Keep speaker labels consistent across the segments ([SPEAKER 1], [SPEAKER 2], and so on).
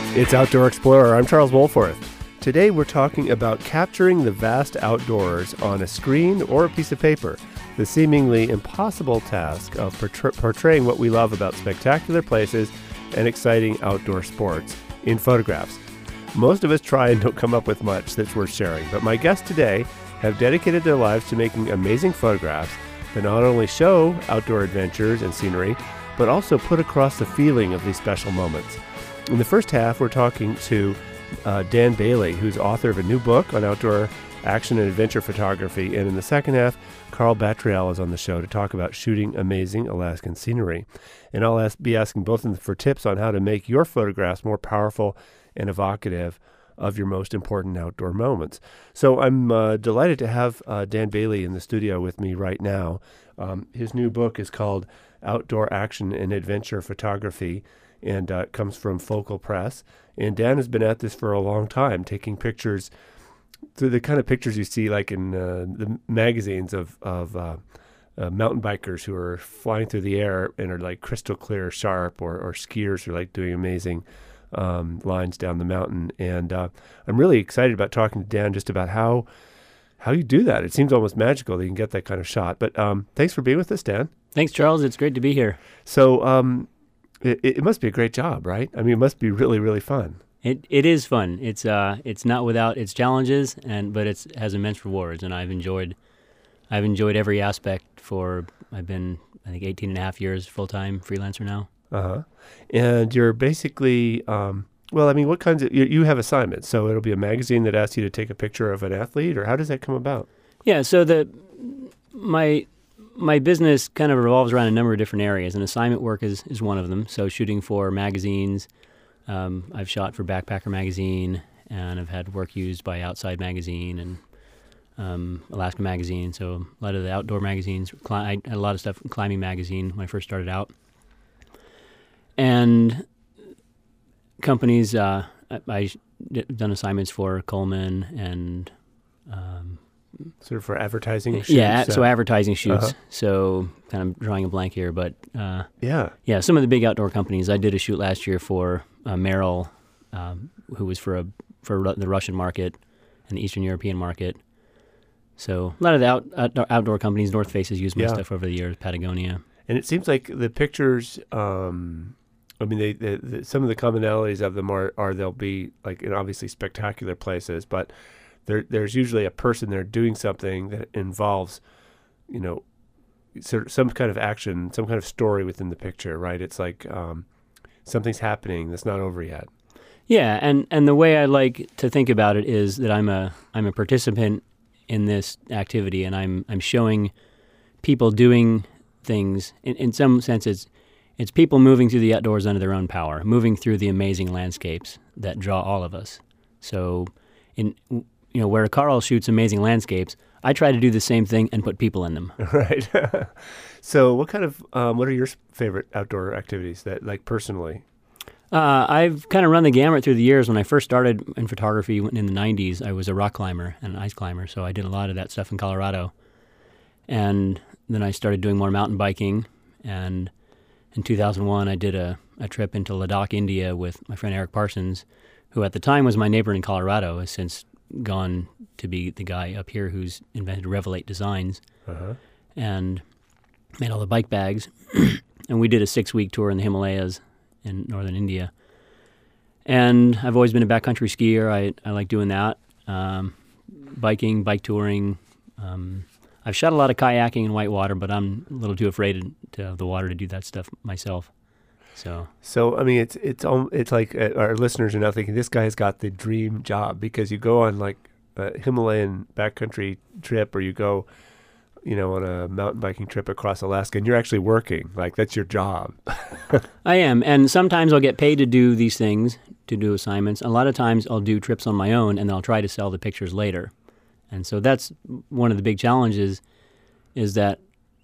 [SPEAKER 1] It's Outdoor Explorer. I'm Charles Wohlforth. Today we're talking about capturing the vast outdoors on a screen or a piece of paper, the seemingly impossible task of portraying what we love about spectacular places and exciting outdoor sports in photographs. Most of us try and don't come up with much that's worth sharing, but my guests today have dedicated their lives to making amazing photographs that not only show outdoor adventures and scenery, but also put across the feeling of these special moments. In the first half, we're talking to Dan Bailey, who's author of a new book on outdoor action and adventure photography. And in the second half, Carl Batriel is on the show to talk about shooting amazing Alaskan scenery. And I'll be asking both of them for tips on how to make your photographs more powerful and evocative of your most important outdoor moments. So I'm delighted to have Dan Bailey in the studio with me right now. His new book is called Outdoor Action and Adventure Photography, and comes from Focal Press. And Dan has been at this for a long time, taking pictures, the kind of pictures you see like in the magazines of mountain bikers who are flying through the air and are like crystal clear, sharp, or skiers who are like doing amazing lines down the mountain. And I'm really excited about talking to Dan just about how you do that. It seems almost magical that you can get that kind of shot. But thanks for being with us, Dan.
[SPEAKER 2] Thanks, Charles. It's great to be here.
[SPEAKER 1] So it must be a great job, right? I mean, it must be really, really fun.
[SPEAKER 2] It is fun. It's not without its challenges, but it has immense rewards, and I've enjoyed every aspect I've been, I think, 18 and a half years full-time freelancer now.
[SPEAKER 1] Uh-huh. And you're basically, what kinds of, you have assignments, so it'll be a magazine that asks you to take a picture of an athlete, or how does that come about?
[SPEAKER 2] Yeah, so my business kind of revolves around a number of different areas, and assignment work is one of them. So shooting for magazines, I've shot for Backpacker Magazine, and I've had work used by Outside Magazine and Alaska Magazine. So a lot of the outdoor magazines. I had a lot of stuff in Climbing Magazine when I first started out. And companies, I've done assignments for Coleman and...
[SPEAKER 1] sort of for advertising shoots?
[SPEAKER 2] Yeah, so advertising shoots.
[SPEAKER 1] Uh-huh.
[SPEAKER 2] So kind of drawing a blank here, but
[SPEAKER 1] yeah,
[SPEAKER 2] some of the big outdoor companies. I did a shoot last year for Merrill, who was for the Russian market and the Eastern European market. So a lot of the outdoor companies, North Face has used my stuff over the years, Patagonia.
[SPEAKER 1] And it seems like the pictures, some of the commonalities of them are they'll be like in obviously spectacular places, but there's usually a person there doing something that involves, sort of some kind of action, some kind of story within the picture, right? It's like something's happening that's not over yet.
[SPEAKER 2] Yeah, and the way I like to think about it is that I'm a participant in this activity, and I'm showing people doing things. In some sense, it's people moving through the outdoors under their own power, moving through the amazing landscapes that draw all of us. So where Carl shoots amazing landscapes, I try to do the same thing and put people in them.
[SPEAKER 1] Right. So what are your favorite outdoor activities that, like, personally?
[SPEAKER 2] I've kind of run the gamut through the years. When I first started in photography in the 90s, I was a rock climber and an ice climber, so I did a lot of that stuff in Colorado. And then I started doing more mountain biking, and in 2001 I did a trip into Ladakh, India with my friend Eric Parsons, who at the time was my neighbor in Colorado, has since gone to be the guy up here who's invented Revelate Designs, and made all the bike bags. And we did a 6-week tour in the Himalayas in northern India. And I've always been a backcountry skier. I like doing that. Biking, bike touring. I've shot a lot of kayaking in whitewater, but I'm a little too afraid of the water to do that stuff myself. So
[SPEAKER 1] I mean, it's like our listeners are now thinking this guy has got the dream job, because you go on like a Himalayan backcountry trip, or you go, on a mountain biking trip across Alaska, and you're actually working. Like, that's your job.
[SPEAKER 2] I am, and sometimes I'll get paid to do these things, to do assignments. A lot of times I'll do trips on my own, and then I'll try to sell the pictures later. And so that's one of the big challenges, is that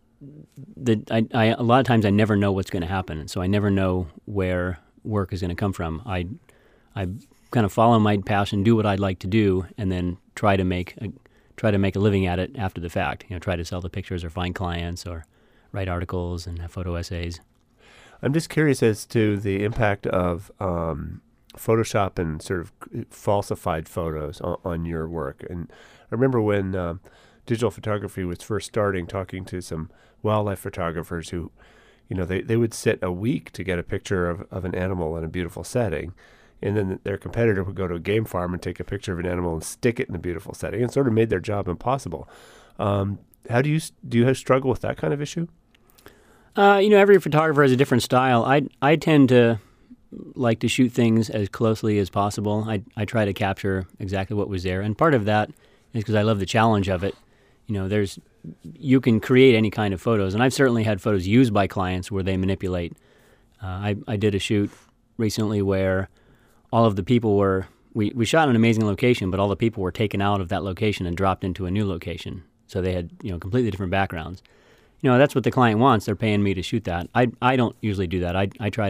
[SPEAKER 2] a lot of times I never know what's going to happen, and so I never know where work is going to come from. I kind of follow my passion, do what I'd like to do, and then try to make a living at it after the fact. Try to sell the pictures or find clients or write articles and have photo essays.
[SPEAKER 1] I'm just curious as to the impact of Photoshop and sort of falsified photos on your work. And I remember when digital photography was first starting, talking to some wildlife photographers who, they would sit a week to get a picture of an animal in a beautiful setting. And then their competitor would go to a game farm and take a picture of an animal and stick it in a beautiful setting, and sort of made their job impossible. How do you struggle with that kind of issue?
[SPEAKER 2] Every photographer has a different style. I tend to like to shoot things as closely as possible. I try to capture exactly what was there, and part of that is because I love the challenge of it. You can create any kind of photos, and I've certainly had photos used by clients where they manipulate. I did a shoot recently where all of the people we shot in an amazing location, but all the people were taken out of that location and dropped into a new location. So they had, completely different backgrounds. That's what the client wants. They're paying me to shoot that. I don't usually do that. I try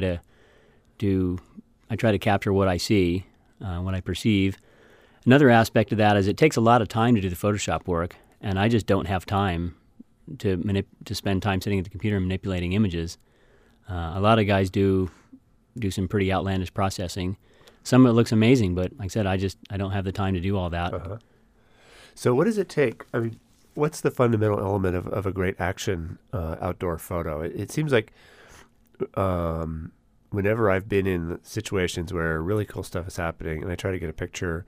[SPEAKER 2] to capture what I see, what I perceive. Another aspect of that is it takes a lot of time to do the Photoshop work, and I just don't have time to spend time sitting at the computer and manipulating images. A lot of guys do some pretty outlandish processing. Some of it looks amazing, but like I said, I don't have the time to do all that.
[SPEAKER 1] Uh-huh. So what does it take? I mean, what's the fundamental element of a great action outdoor photo? It seems like whenever I've been in situations where really cool stuff is happening and I try to get a picture,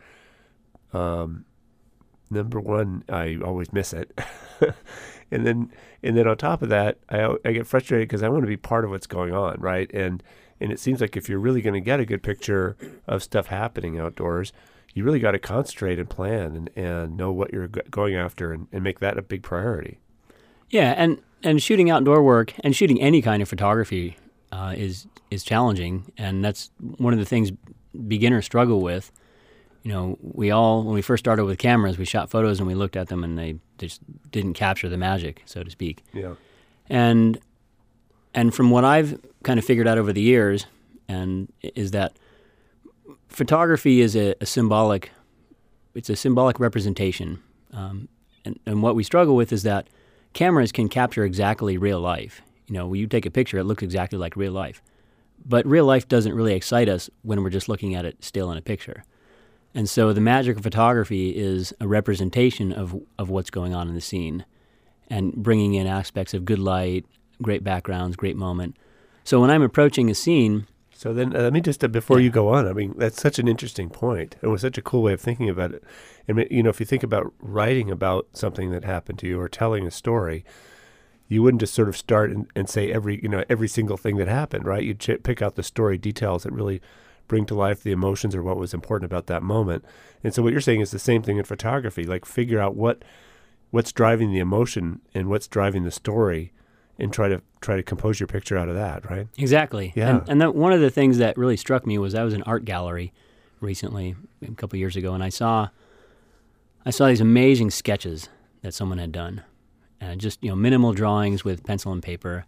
[SPEAKER 1] number one, I always miss it. and then on top of that, I get frustrated because I want to be part of what's going on, right? And it seems like if you're really going to get a good picture of stuff happening outdoors, you really got to concentrate and plan and know what you're going after and make that a big priority.
[SPEAKER 2] Yeah, and shooting outdoor work and shooting any kind of photography is challenging, and that's one of the things beginners struggle with. We all, when we first started with cameras, we shot photos and we looked at them and they just didn't capture the magic, so to speak.
[SPEAKER 1] Yeah.
[SPEAKER 2] And from what I've kind of figured out over the years, is that photography is a symbolic representation. And what we struggle with is that cameras can capture exactly real life. When you take a picture, it looks exactly like real life. But real life doesn't really excite us when we're just looking at it still in a picture. And so the magic of photography is a representation of what's going on in the scene and bringing in aspects of good light, great backgrounds, great moment. So when I'm approaching a scene...
[SPEAKER 1] So then let me just, before you go on, I mean, that's such an interesting point. It was such a cool way of thinking about it. And, if you think about writing about something that happened to you or telling a story, you wouldn't just sort of start and say every single thing that happened, right? You'd pick out the story details that really bring to life the emotions or what was important about that moment. And so what you're saying is the same thing in photography, like figure out what's driving the emotion and what's driving the story and try to compose your picture out of that, right?
[SPEAKER 2] Exactly.
[SPEAKER 1] Yeah.
[SPEAKER 2] And that one of the things that really struck me was I was in an art gallery recently, a couple of years ago, and I saw these amazing sketches that someone had done. And just, minimal drawings with pencil and paper.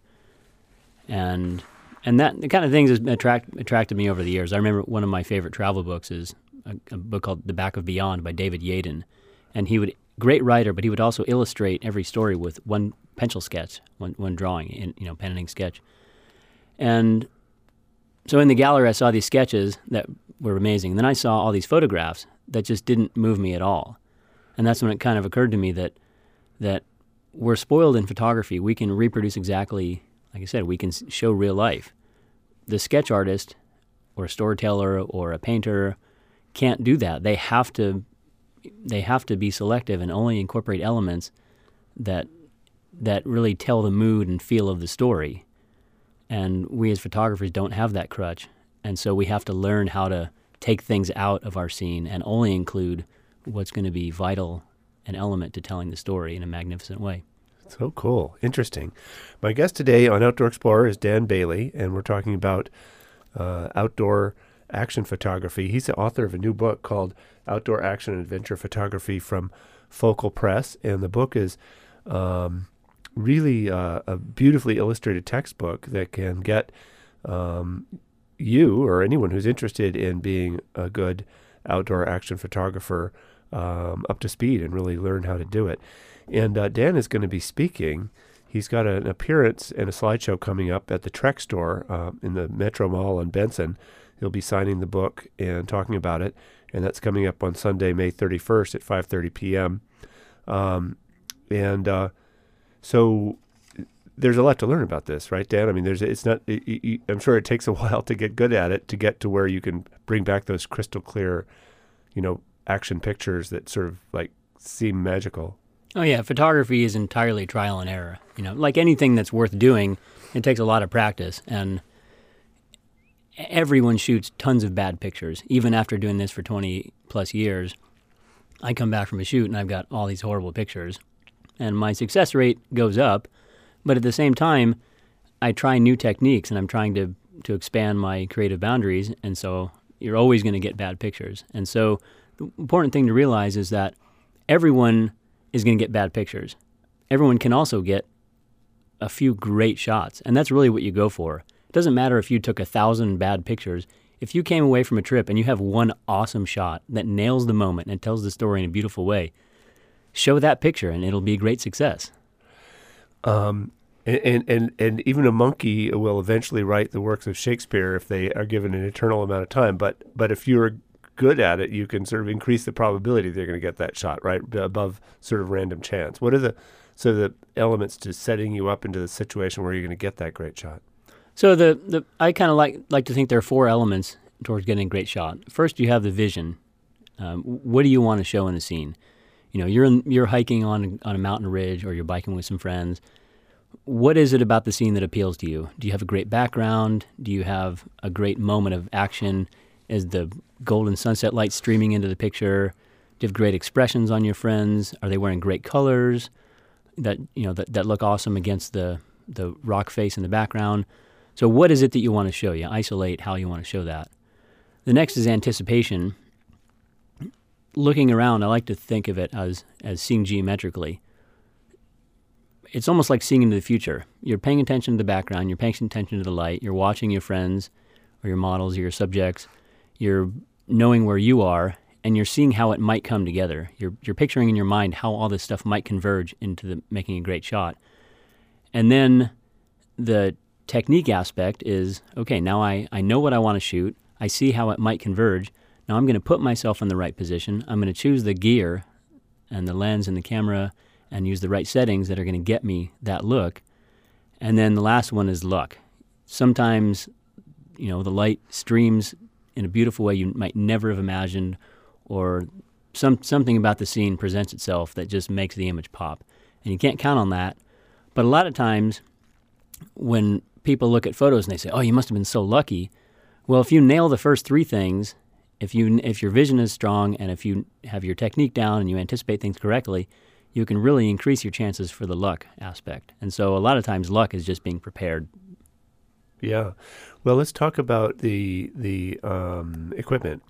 [SPEAKER 2] And that the kind of things has attracted me over the years. I remember one of my favorite travel books is a book called The Back of Beyond by David Yaden. And great writer, but he would also illustrate every story with one pencil sketch, one drawing, pen and ink sketch. And so in the gallery, I saw these sketches that were amazing. Then I saw all these photographs that just didn't move me at all. And that's when it kind of occurred to me that we're spoiled in photography. We can reproduce exactly, like I said, we can show real life. The sketch artist or a storyteller or a painter can't do that. They have to be selective and only incorporate elements that really tell the mood and feel of the story. And we as photographers don't have that crutch. And so we have to learn how to take things out of our scene and only include what's going to be vital, an element to telling the story in a magnificent way.
[SPEAKER 1] So cool. Interesting. My guest today on Outdoor Explorer is Dan Bailey, and we're talking about outdoor action photography. He's the author of a new book called Outdoor Action and Adventure Photography from Focal Press, and the book is really a beautifully illustrated textbook that can get you or anyone who's interested in being a good outdoor action photographer up to speed and really learn how to do it. And Dan is going to be speaking. He's got an appearance and a slideshow coming up at the Trek store in the Metro Mall in Benson. He'll be signing the book and talking about it, and that's coming up on Sunday, May 31st at 5:30 p.m. So there's a lot to learn about this, right, Dan? I mean, I'm sure it takes a while to get good at it, to get to where you can bring back those crystal clear, action pictures that sort of like seem magical.
[SPEAKER 2] Oh yeah, photography is entirely trial and error. Like anything that's worth doing, it takes a lot of practice, and everyone shoots tons of bad pictures. Even after doing this for 20 plus years, I come back from a shoot and I've got all these horrible pictures, and my success rate goes up. But at the same time, I try new techniques, and I'm trying to expand my creative boundaries, and so you're always going to get bad pictures. And so the important thing to realize is that everyone is going to get bad pictures. Everyone can also get a few great shots, and that's really what you go for. It doesn't matter if you took 1,000 bad pictures. If you came away from a trip and you have one awesome shot that nails the moment and tells the story in a beautiful way, show that picture, and it'll be a great success.
[SPEAKER 1] And even a monkey will eventually write the works of Shakespeare if they are given an eternal amount of time. But if you're good at it, you can sort of increase the probability they're going to get that shot, right, above sort of random chance. What are the elements to setting you up into the situation where you're going to get that great shot?
[SPEAKER 2] So I kind of like to think there are 4 elements towards getting a great shot. First, you have the vision. What do you want to show in a scene? You're hiking on a mountain ridge, or you're biking with some friends. What is it about the scene that appeals to you? Do you have a great background? Do you have a great moment of action? Is the golden sunset light streaming into the picture? Do you have great expressions on your friends? Are they wearing great colors that look awesome against the rock face in the background? So what is it that you want to show? You isolate how you want to show that. The next is anticipation. Looking around, I like to think of it as seeing geometrically. It's almost like seeing into the future. You're paying attention to the background, you're paying attention to the light, you're watching your friends or your models or your subjects, you're knowing where you are, and you're seeing how it might come together. You're picturing in your mind how all this stuff might converge into making a great shot. And then the technique aspect is, okay, now I know what I want to shoot, I see how it might converge. Now I'm going to put myself in the right position. I'm going to choose the gear and the lens and the camera and use the right settings that are going to get me that look. And then the last one is luck. Sometimes, the light streams in a beautiful way you might never have imagined, or something about the scene presents itself that just makes the image pop. And you can't count on that. But a lot of times when people look at photos and they say, oh, you must have been so lucky. Well, if you nail the first 3 things, if your vision is strong, and if you have your technique down and you anticipate things correctly, you can really increase your chances for the luck aspect. And so a lot of times luck is just being prepared.
[SPEAKER 1] Yeah. Well, let's talk about the equipment.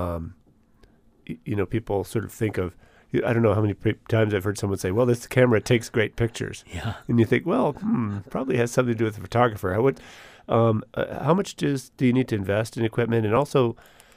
[SPEAKER 1] People sort of think of, I don't know how many times I've heard someone say, well, this camera takes great pictures.
[SPEAKER 2] Yeah.
[SPEAKER 1] And you think, well, probably has something to do with the photographer. How much do you need to invest in equipment? And also,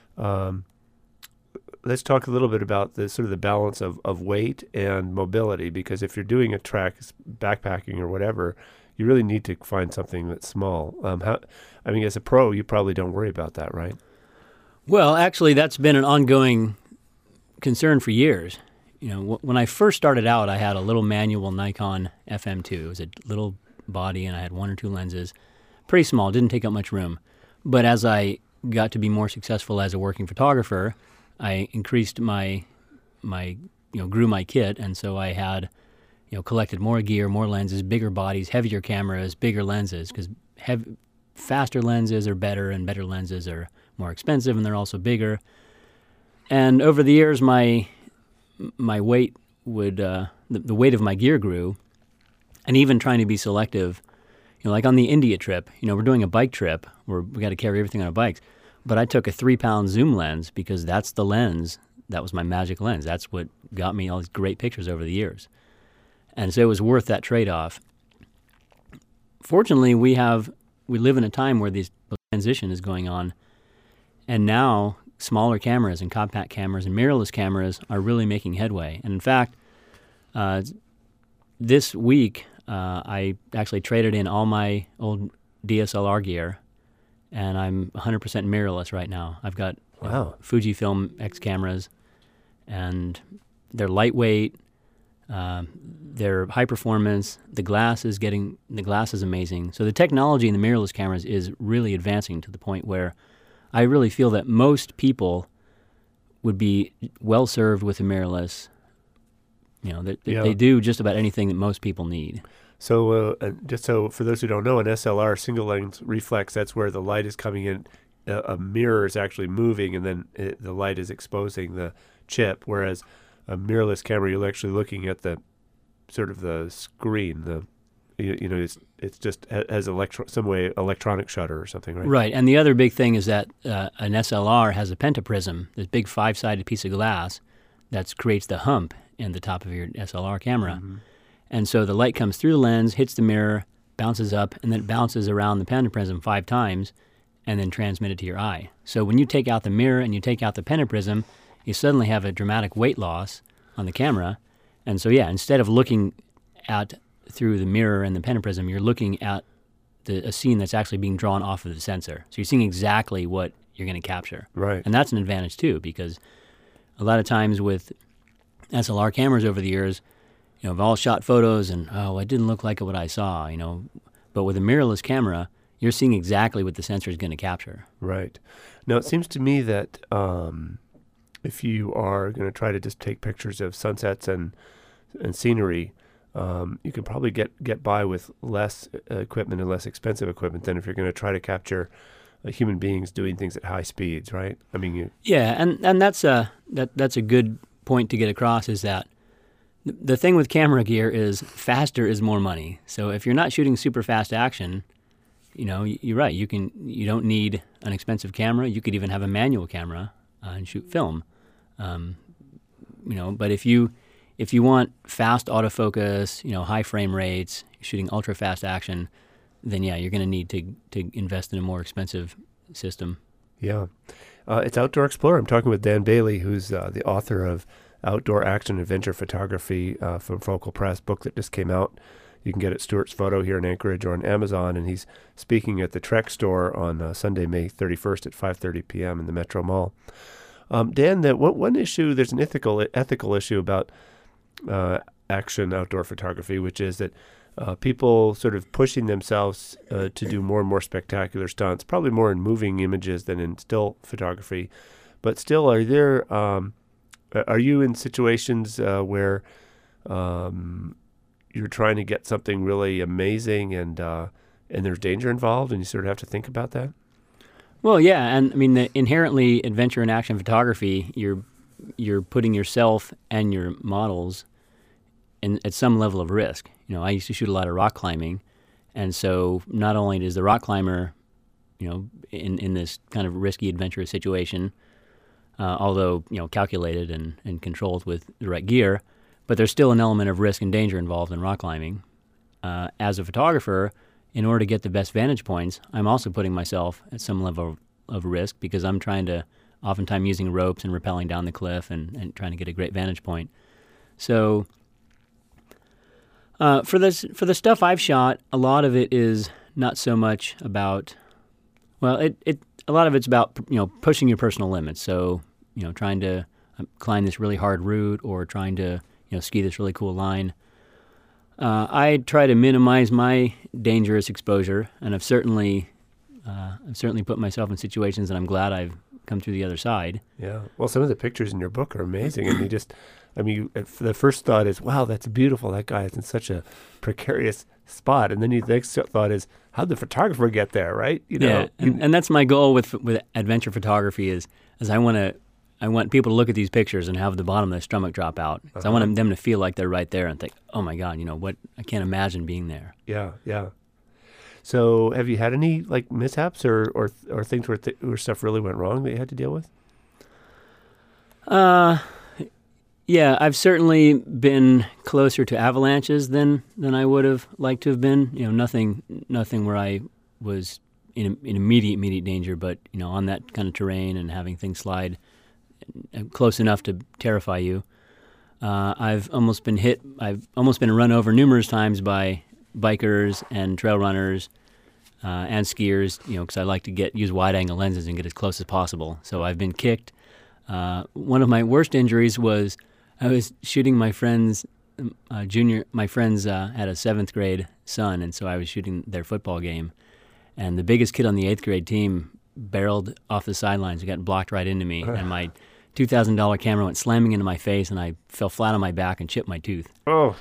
[SPEAKER 1] let's talk a little bit about the sort of the balance of weight and mobility, because if you're doing a trek, backpacking or whatever, you really need to find something that's small. As a pro, you probably don't worry about that, right?
[SPEAKER 2] Well, actually, that's been an ongoing concern for years. When I first started out, I had a little manual Nikon FM2. It was a little body, and I had 1 or 2 lenses. Pretty small, didn't take up much room. But as I got to be more successful as a working photographer, I increased grew my kit, and so I had, collected more gear, more lenses, bigger bodies, heavier cameras, bigger lenses, because faster lenses are better, and better lenses are more expensive, and they're also bigger. And over the years, my weight the weight of my gear grew, and even trying to be selective, like on the India trip, we're doing a bike trip where we got to carry everything on our bikes. But I took a 3-pound zoom lens because that's the lens. That was my magic lens. That's what got me all these great pictures over the years. And so it was worth that trade-off. Fortunately, we live in a time where this transition is going on. And now smaller cameras and compact cameras and mirrorless cameras are really making headway. And in fact, this week, I actually traded in all my old DSLR gear, and I'm 100% mirrorless right now. I've got
[SPEAKER 1] Wow.
[SPEAKER 2] Fujifilm X cameras, and they're lightweight. They're high performance. The glass is amazing. So the technology in the mirrorless cameras is really advancing to the point where I really feel that most people would be well served with a mirrorless. They do just about anything that most people need.
[SPEAKER 1] So just so for those who don't know, an SLR, single lens reflex, that's where the light is coming in. A mirror is actually moving, and then the light is exposing the chip. Whereas a mirrorless camera, you're actually looking at the sort of the screen. It's just has some way electronic shutter or something, right?
[SPEAKER 2] Right, and the other big thing is that an SLR has a pentaprism, this big 5-sided piece of glass that creates the hump in the top of your SLR camera.
[SPEAKER 1] Mm-hmm.
[SPEAKER 2] And so the light comes through the lens, hits the mirror, bounces up, and then it bounces around the pentaprism 5 times, and then transmitted to your eye. So when you take out the mirror and you take out the pentaprism, you suddenly have a dramatic weight loss on the camera. And so, instead of looking at through the mirror and the pentaprism, you're looking at a scene that's actually being drawn off of the sensor. So you're seeing exactly what you're going to capture.
[SPEAKER 1] Right.
[SPEAKER 2] And that's an advantage too, because a lot of times with SLR cameras over the years, I've all shot photos and, it didn't look like what I saw, But with a mirrorless camera, you're seeing exactly what the sensor is going to capture.
[SPEAKER 1] Right. Now, it seems to me that if you are going to try to just take pictures of sunsets and scenery, you can probably get by with less equipment and less expensive equipment than if you're going to try to capture human beings doing things at high speeds, right? I mean,
[SPEAKER 2] and that's a good point to get across, is that the thing with camera gear is faster is more money. So if you're not shooting super fast action, you're right. You don't need an expensive camera. You could even have a manual camera and shoot film. But if you want fast autofocus, high frame rates, shooting ultra fast action, then you're going to need to invest in a more expensive system.
[SPEAKER 1] Yeah. It's Outdoor Explorer. I'm talking with Dan Bailey, who's the author of Outdoor Action Adventure Photography from Focal Press, book that just came out. You can get it at Stewart's Photo here in Anchorage or on Amazon, and he's speaking at the Trek store on Sunday, May 31st at 5:30 p.m. in the Metro Mall. Dan, one issue, there's an ethical issue about action outdoor photography, which is that people sort of pushing themselves to do more and more spectacular stunts, probably more in moving images than in still photography. But still, are you in situations where you're trying to get something really amazing and there's danger involved, and you sort of have to think about that?
[SPEAKER 2] Well, yeah, and I mean, inherently adventure and action photography, you're putting yourself and your models at some level of risk. I used to shoot a lot of rock climbing, and so not only does the rock climber, in this kind of risky, adventurous situation, although calculated and controlled with the right gear, but there's still an element of risk and danger involved in rock climbing. As a photographer, in order to get the best vantage points, I'm also putting myself at some level of risk, because I'm trying to, oftentimes using ropes and rappelling down the cliff and trying to get a great vantage point. So for the stuff I've shot, a lot of it is not so much about, a lot of it's about pushing your personal limits. So trying to climb this really hard route, or trying to ski this really cool line. I try to minimize my dangerous exposure, and I've certainly put myself in situations that I'm glad I've come through the other side. Yeah.
[SPEAKER 1] Well, some of the pictures in your book are amazing, and the first thought is, wow, that's beautiful. That guy is in such a precarious spot, and then the next thought is, how'd the photographer get there, right?
[SPEAKER 2] Yeah, and that's my goal with adventure photography is I want people to look at these pictures and have the bottom of their stomach drop out. I want them to feel like they're right there and think, oh my God, what? I can't imagine being there.
[SPEAKER 1] Yeah, yeah. So have you had any mishaps or things where stuff really went wrong that you had to deal with?
[SPEAKER 2] Yeah, I've certainly been closer to avalanches than I would have liked to have been. Nothing where I was in immediate danger, but on that kind of terrain and having things slide close enough to terrify you. I've almost been run over numerous times by bikers and trail runners. and skiers, because I like to use wide-angle lenses and get as close as possible. So I've been kicked. One of my worst injuries was I was shooting my friend's my friends had a 7th grade son, and so I was shooting their football game. And the biggest kid on the 8th grade team barreled off the sidelines and got blocked right into me. And my $2,000 camera went slamming into my face, and I fell flat on my back and chipped my tooth.
[SPEAKER 1] Oh.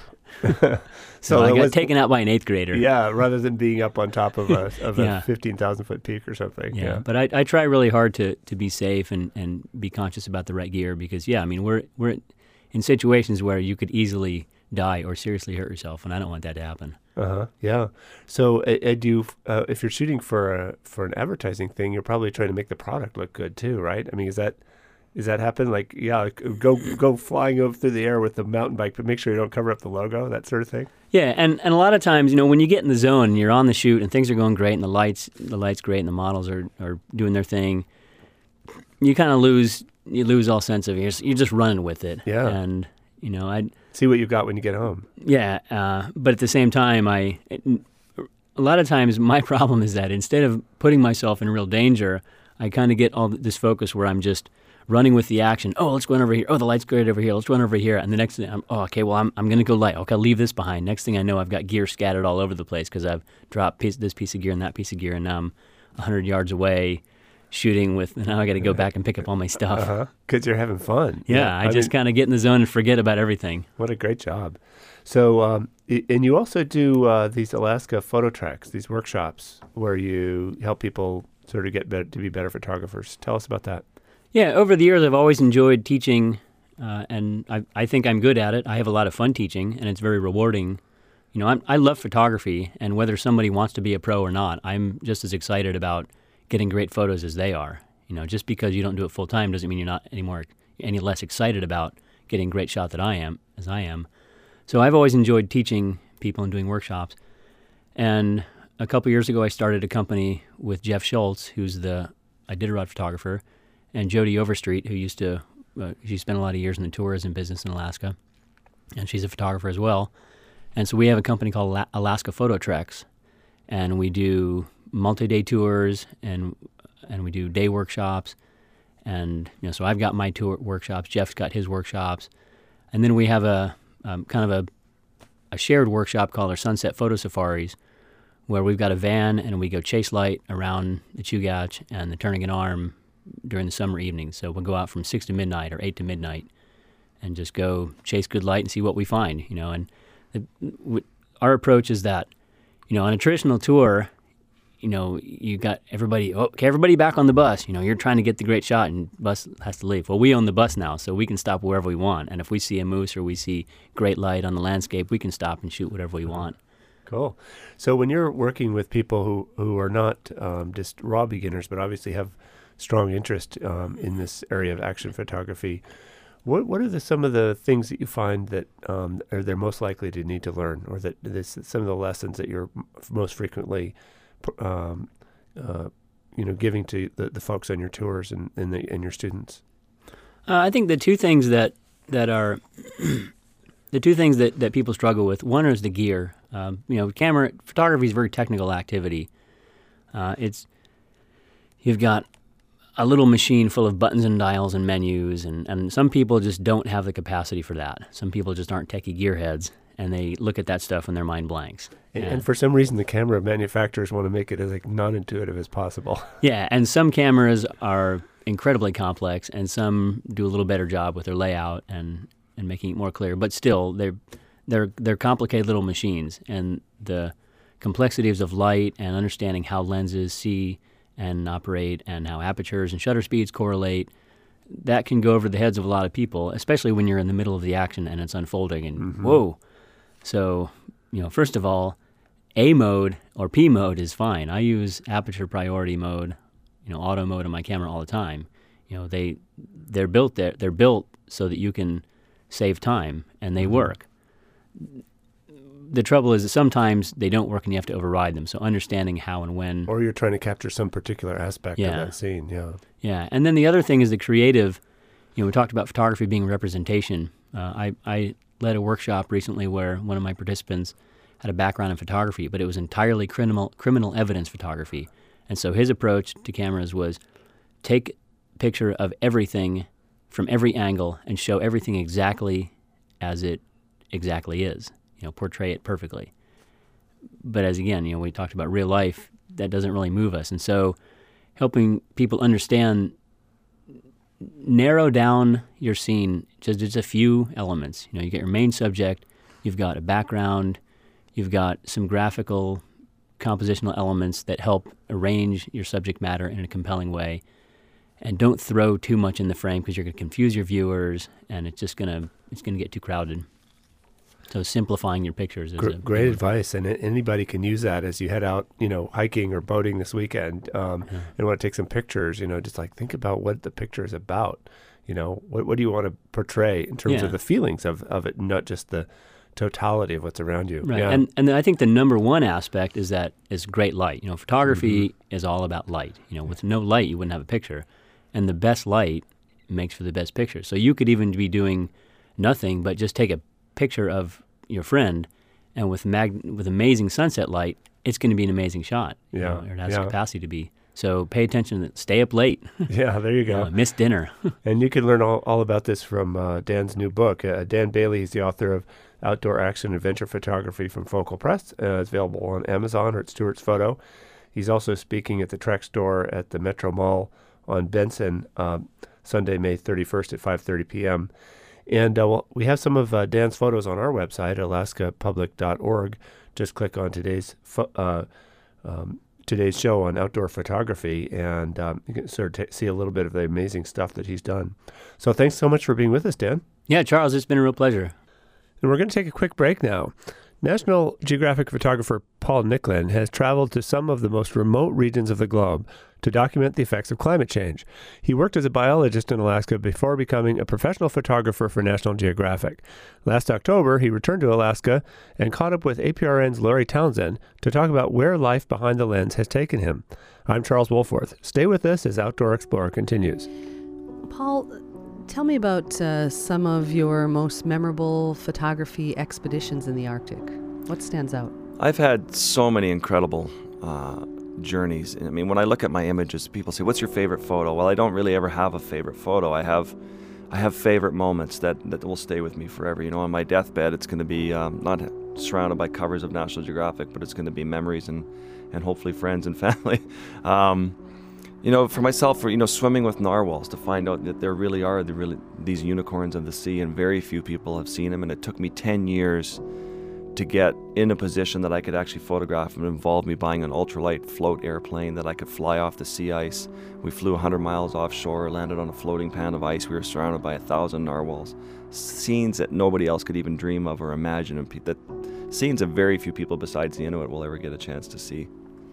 [SPEAKER 2] So I got taken out by an 8th grader.
[SPEAKER 1] Yeah, rather than being up on top of a 15,000-foot peak or something.
[SPEAKER 2] Yeah, but I try really hard to be safe and be conscious about the right gear because, we're in situations where you could easily die or seriously hurt yourself, and I don't want that to happen.
[SPEAKER 1] Yeah. So, if you're shooting for an advertising thing, you're probably trying to make the product look good too, right? I mean, is that happen? Like, go flying over through the air with the mountain bike, but make sure you don't cover up the logo, that sort of thing.
[SPEAKER 2] Yeah, and a lot of times, when you get in the zone and you're on the shoot and things are going great and the light's great and the models are doing their thing, you kind of lose all sense of it. You're just running with it.
[SPEAKER 1] Yeah.
[SPEAKER 2] And I
[SPEAKER 1] see what you've got when you get home.
[SPEAKER 2] Yeah, but at the same time, a lot of times my problem is that instead of putting myself in real danger, I kind of get all this focus where I'm just running with the action. Oh, let's run over here. Oh, the light's great over here. Let's run over here. And the next thing, I'm going to go light. Okay, I'll leave this behind. Next thing I know, I've got gear scattered all over the place because I've dropped this piece of gear and that piece of gear, and now I'm 100 yards away shooting with, and now I got to go back and pick up all my stuff.
[SPEAKER 1] Because you're having fun.
[SPEAKER 2] Yeah, I just kind of get in the zone and forget about everything.
[SPEAKER 1] What a great job. So, and you also do these Alaska photo tracks, these workshops where you help people sort of get better, to be better photographers. Tell us about that.
[SPEAKER 2] Yeah, over the years I've always enjoyed teaching, and I think I'm good at it. I have a lot of fun teaching, and it's very rewarding. I love photography, and whether somebody wants to be a pro or not, I'm just as excited about getting great photos as they are. Just because you don't do it full time doesn't mean you're not any less excited about getting a great shot as I am. So I've always enjoyed teaching people and doing workshops. And a couple years ago, I started a company with Jeff Schultz, who's the Iditarod photographer, and Jody Overstreet, who she spent a lot of years in the tourism business in Alaska, and she's a photographer as well. And so we have a company called Alaska Photo Treks, and we do multi-day tours, and we do day workshops, and so I've got my tour workshops, Jeff's got his workshops, and then we have a kind of a shared workshop called our Sunset Photo Safaris, where we've got a van and we go chase light around the Chugach and the Turnagain Arm during the summer evenings. So we'll go out from 6 to midnight or 8 to midnight and just go chase good light and see what we find, and our approach is that, on a traditional tour, you got everybody back on the bus. You're trying to get the great shot and bus has to leave. Well, we own the bus now, so we can stop wherever we want. And if we see a moose or we see great light on the landscape, we can stop and shoot whatever we want.
[SPEAKER 1] Cool. So when you're working with people who are not just raw beginners, but obviously have strong interest in this area of action photography, what are some of the things that you find that are they're most likely to need to learn, or that some of the lessons that you're most frequently giving to the folks on your tours and your students?
[SPEAKER 2] I think the two things that are the two things that people struggle with. One is the gear. Camera photography is a very technical activity. You've got a little machine full of buttons and dials and menus, and some people just don't have the capacity for that. Some people just aren't techie gearheads, and they look at that stuff and their mind blanks.
[SPEAKER 1] And for some reason, the camera manufacturers want to make it as non-intuitive as possible.
[SPEAKER 2] Yeah, and some cameras are incredibly complex, and some do a little better job with their layout and making it more clear. But still, they're complicated little machines, and the complexities of light and understanding how lenses see and operate and how apertures and shutter speeds correlate, that can go over the heads of a lot of people, especially when you're in the middle of the action and it's unfolding and whoa. So, first of all, A mode or P mode is fine. I use aperture priority mode, auto mode on my camera all the time. They're built so that you can save time, and they work. The trouble is that sometimes they don't work and you have to override them. So understanding how and when.
[SPEAKER 1] Or you're trying to capture some particular aspect of that scene,
[SPEAKER 2] Yeah, and then the other thing is the creative. We talked about photography being representation. I led a workshop recently where one of my participants had a background in photography, but it was entirely criminal evidence photography. And so his approach to cameras was take a picture of everything from every angle and show everything exactly as it exactly is, portray it perfectly. But as again, we talked about real life, that doesn't really move us. And so helping people understand, narrow down your scene, just a few elements. You get your main subject, you've got a background, you've got some graphical compositional elements that help arrange your subject matter in a compelling way. And don't throw too much in the frame because you're going to confuse your viewers, and it's going to get too crowded. So simplifying your pictures is
[SPEAKER 1] great advice, and anybody can use that as you head out, hiking or boating this weekend, and want to take some pictures. Just like think about what the picture is about. What do you want to portray in terms of the feelings of it, not just the totality of what's around you.
[SPEAKER 2] Right,
[SPEAKER 1] yeah.
[SPEAKER 2] and I think the number one aspect is great light. Photography is all about light. With no light, you wouldn't have a picture. And the best light makes for the best picture. So you could even be doing nothing but just take a picture of your friend, and with amazing sunset light, it's going to be an amazing shot.
[SPEAKER 1] Yeah,
[SPEAKER 2] it has the capacity to be. So pay attention. Stay up late.
[SPEAKER 1] Yeah, there you go.
[SPEAKER 2] Miss dinner.
[SPEAKER 1] And you can learn all about this from Dan's new book. Dan Bailey is the author of Outdoor Action Adventure Photography from Focal Press. It's available on Amazon or at Stewart's Photo. He's also speaking at the Trek store at the Metro Mall on Benson, Sunday, May 31st at 5:30 p.m. And we have some of Dan's photos on our website, alaskapublic.org. Just click on today's show on outdoor photography, and you can sort of see a little bit of the amazing stuff that he's done. So thanks so much for being with us, Dan.
[SPEAKER 2] Yeah, Charles, it's been a real pleasure.
[SPEAKER 1] And we're going to take a quick break now. National Geographic photographer Paul Nicklin has traveled to some of the most remote regions of the globe to document the effects of climate change. He worked as a biologist in Alaska before becoming a professional photographer for National Geographic. Last October, he returned to Alaska and caught up with APRN's Laurie Townsend to talk about where life behind the lens has taken him. I'm Charles Wolforth. Stay with us as Outdoor Explorer continues.
[SPEAKER 3] Paul, tell me about some of your most memorable photography expeditions in the Arctic. What stands out?
[SPEAKER 4] I've had so many incredible journeys. I mean, when I look at my images, people say, "What's your favorite photo?" Well, I don't really ever have a favorite photo. I have favorite moments that will stay with me forever. On my deathbed, it's going to be not surrounded by covers of National Geographic, but it's going to be memories and hopefully friends and family. For myself, swimming with narwhals, to find out that there really are these unicorns of the sea, and very few people have seen them. And it took me 10 years to get in a position that I could actually photograph, and involved me buying an ultralight float airplane that I could fly off the sea ice. We flew 100 miles offshore, landed on a floating pan of ice. We were surrounded by 1,000 narwhals. Scenes that nobody else could even dream of or imagine, and that scenes that very few people besides the Inuit will ever get a chance to see.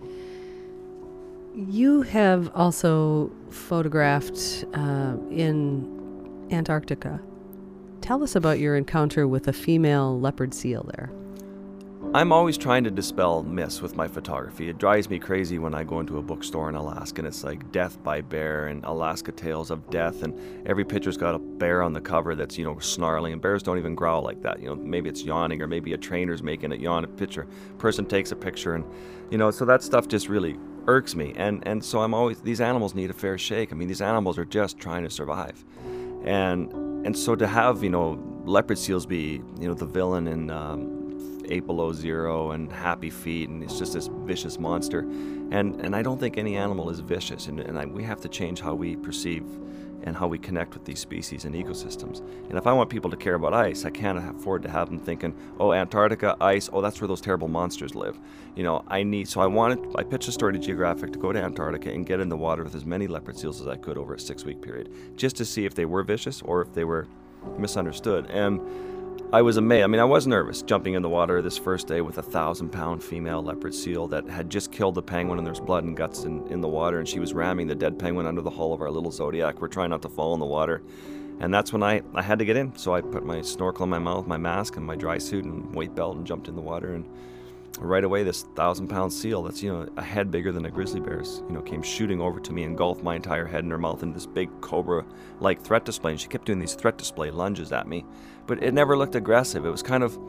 [SPEAKER 3] You have also photographed in Antarctica. Tell us about your encounter with a female leopard seal there.
[SPEAKER 4] I'm always trying to dispel myths with my photography. It drives me crazy when I go into a bookstore in Alaska and it's like Death by Bear and Alaska Tales of Death, and every picture's got a bear on the cover that's, snarling, and bears don't even growl like that. Maybe it's yawning, or maybe a trainer's making it yawn. Person takes a picture, and, so that stuff just really irks me. And so these animals need a fair shake. I mean, these animals are just trying to survive. And so to have, leopard seals be, the villain in 8 Below Zero and Happy Feet, and it's just this vicious monster. And I don't think any animal is vicious, and we have to change how we perceive and how we connect with these species and ecosystems. And if I want people to care about ice, I can't afford to have them thinking, oh, Antarctica, ice, oh, that's where those terrible monsters live. I pitched a story to Geographic to go to Antarctica and get in the water with as many leopard seals as I could over a 6-week period, just to see if they were vicious or if they were misunderstood. And I was amazed. I was nervous jumping in the water this first day with a 1,000-pound female leopard seal that had just killed the penguin, and there's blood and guts in the water, and she was ramming the dead penguin under the hull of our little Zodiac. We're trying not to fall in the water. And that's when I had to get in. So I put my snorkel in my mouth, my mask, and my dry suit and weight belt, and jumped in the water. And right away, this 1,000-pound seal that's, a head bigger than a grizzly bear's, came shooting over to me, engulfed my entire head in her mouth in this big cobra-like threat display. And she kept doing these threat display lunges at me. But it never looked aggressive. It was kind of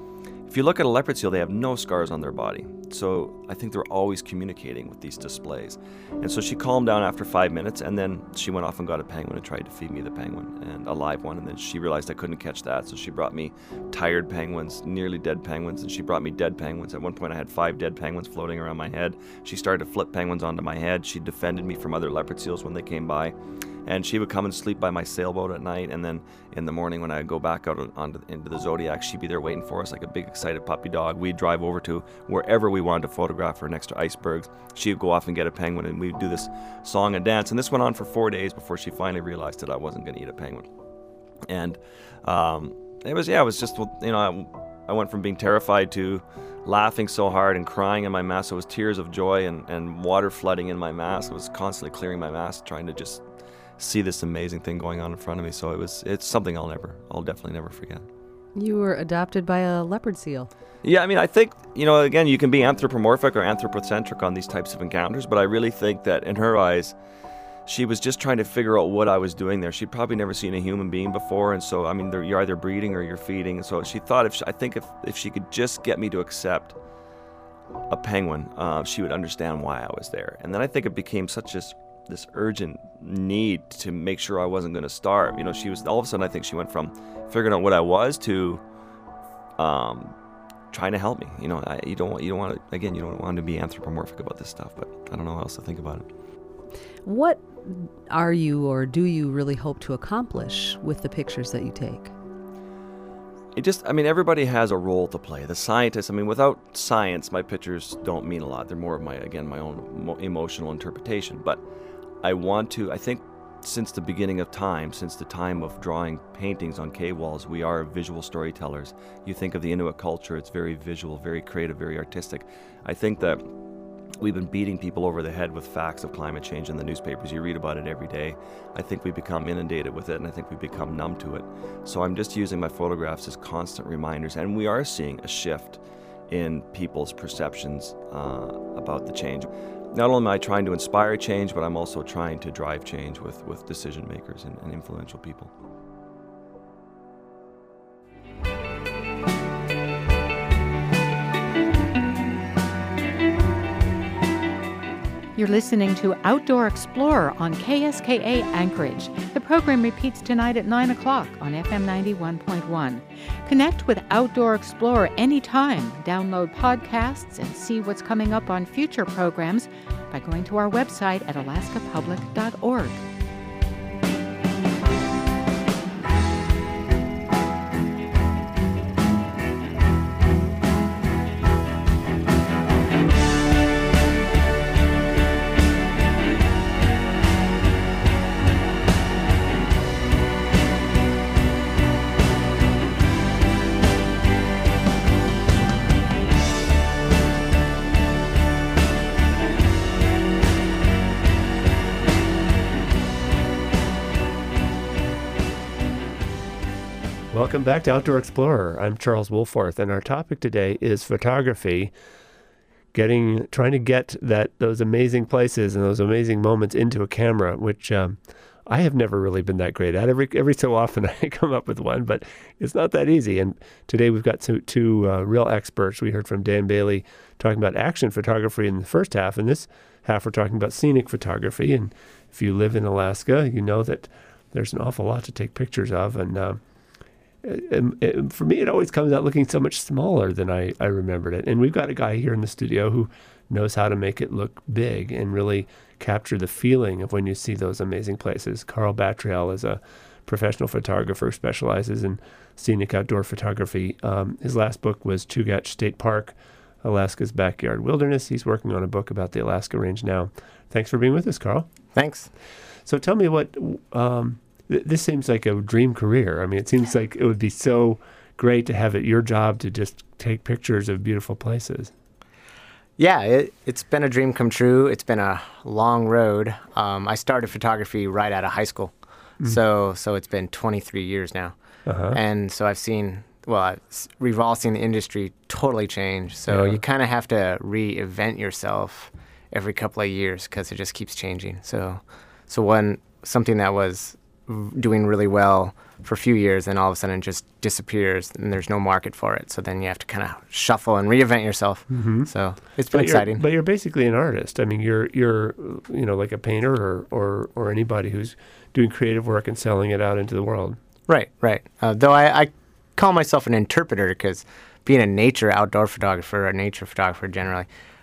[SPEAKER 4] If you look at a leopard seal, they have no scars on their body. So I think they're always communicating with these displays. And so she calmed down after 5 minutes, and then she went off and got a penguin and tried to feed me the penguin, and a live one. And then she realized I couldn't catch that, so she brought me tired penguins, nearly dead penguins, and she brought me dead penguins. At one point I had 5 dead penguins floating around my head. She started to flip penguins onto my head. She defended me from other leopard seals when they came by. And she would come and sleep by my sailboat at night, and then in the morning when I go back out into the Zodiac, she'd be there waiting for us like a big excited puppy dog. We'd drive over to wherever we wanted to photograph her next to icebergs. She would go off and get a penguin, and we'd do this song and dance. And this went on for 4 days before she finally realized that I wasn't going to eat a penguin. And it was just, I went from being terrified to laughing so hard and crying in my mask. It was tears of joy and water flooding in my mask. I was constantly clearing my mask, trying to just see this amazing thing going on in front of me. So it's something I'll definitely never forget.
[SPEAKER 3] You were adopted by a leopard seal.
[SPEAKER 4] Yeah, I mean, I think, again, you can be anthropomorphic or anthropocentric on these types of encounters, but I really think that in her eyes, she was just trying to figure out what I was doing there. She'd probably never seen a human being before, and so, I mean, you're either breeding or you're feeding. And so she thought if she could just get me to accept a penguin, she would understand why I was there. And then I think it became such this urgent need to make sure I wasn't going to starve. She was, all of a sudden, I think she went from figuring out what I was to trying to help me. You don't want to be anthropomorphic about this stuff, but I don't know how else to think about it.
[SPEAKER 3] What are you, or do you really hope to accomplish with the pictures that you take?
[SPEAKER 4] Everybody has a role to play. The scientists, without science, my pictures don't mean a lot. They're more of my own emotional interpretation. But I think since the beginning of time, since the time of drawing paintings on cave walls, we are visual storytellers. You think of the Inuit culture, it's very visual, very creative, very artistic. I think that we've been beating people over the head with facts of climate change in the newspapers. You read about it every day. I think we become inundated with it, and I think we become numb to it. So I'm just using my photographs as constant reminders, and we are seeing a shift in people's perceptions about the change. Not only am I trying to inspire change, but I'm also trying to drive change with decision makers and influential people.
[SPEAKER 5] You're listening to Outdoor Explorer on KSKA Anchorage. The program repeats tonight at 9 o'clock on FM 91.1. Connect with Outdoor Explorer anytime. Download podcasts and see what's coming up on future programs by going to our website at alaskapublic.org.
[SPEAKER 1] Welcome back to Outdoor Explorer. I'm Charles Woolforth, and our topic today is photography. Trying to get those amazing places and those amazing moments into a camera, which I have never really been that great at. Every so often I come up with one, but it's not that easy. And today we've got two real experts. We heard from Dan Bailey talking about action photography in the first half, and this half we're talking about scenic photography. And if you live in Alaska, you know that there's an awful lot to take pictures of, and for me, it always comes out looking so much smaller than I remembered it. And we've got a guy here in the studio who knows how to make it look big and really capture the feeling of when you see those amazing places. Carl Batriel is a professional photographer, specializes in scenic outdoor photography. His last book was Chugach State Park, Alaska's Backyard Wilderness. He's working on a book about the Alaska Range now. Thanks for being with us, Carl.
[SPEAKER 6] Thanks.
[SPEAKER 1] So tell me what... This seems like a dream career. It seems like it would be so great to have it your job to just take pictures of beautiful places.
[SPEAKER 6] Yeah, it's been a dream come true. It's been a long road. I started photography right out of high school. So it's been 23 years now. Uh-huh. And so we've all seen the industry totally change. So you kind of have to reinvent yourself every couple of years because it just keeps changing. So something that was doing really well for a few years, and all of a sudden it just disappears, and there's no market for it. So then you have to kind of shuffle and reinvent yourself.
[SPEAKER 1] Mm-hmm.
[SPEAKER 6] So it's been exciting.
[SPEAKER 1] But you're basically an artist. I mean, you're like a painter or anybody who's doing creative work and selling it out into the world.
[SPEAKER 6] Right. Though I call myself an interpreter, because being a nature outdoor photographer, a nature photographer generally,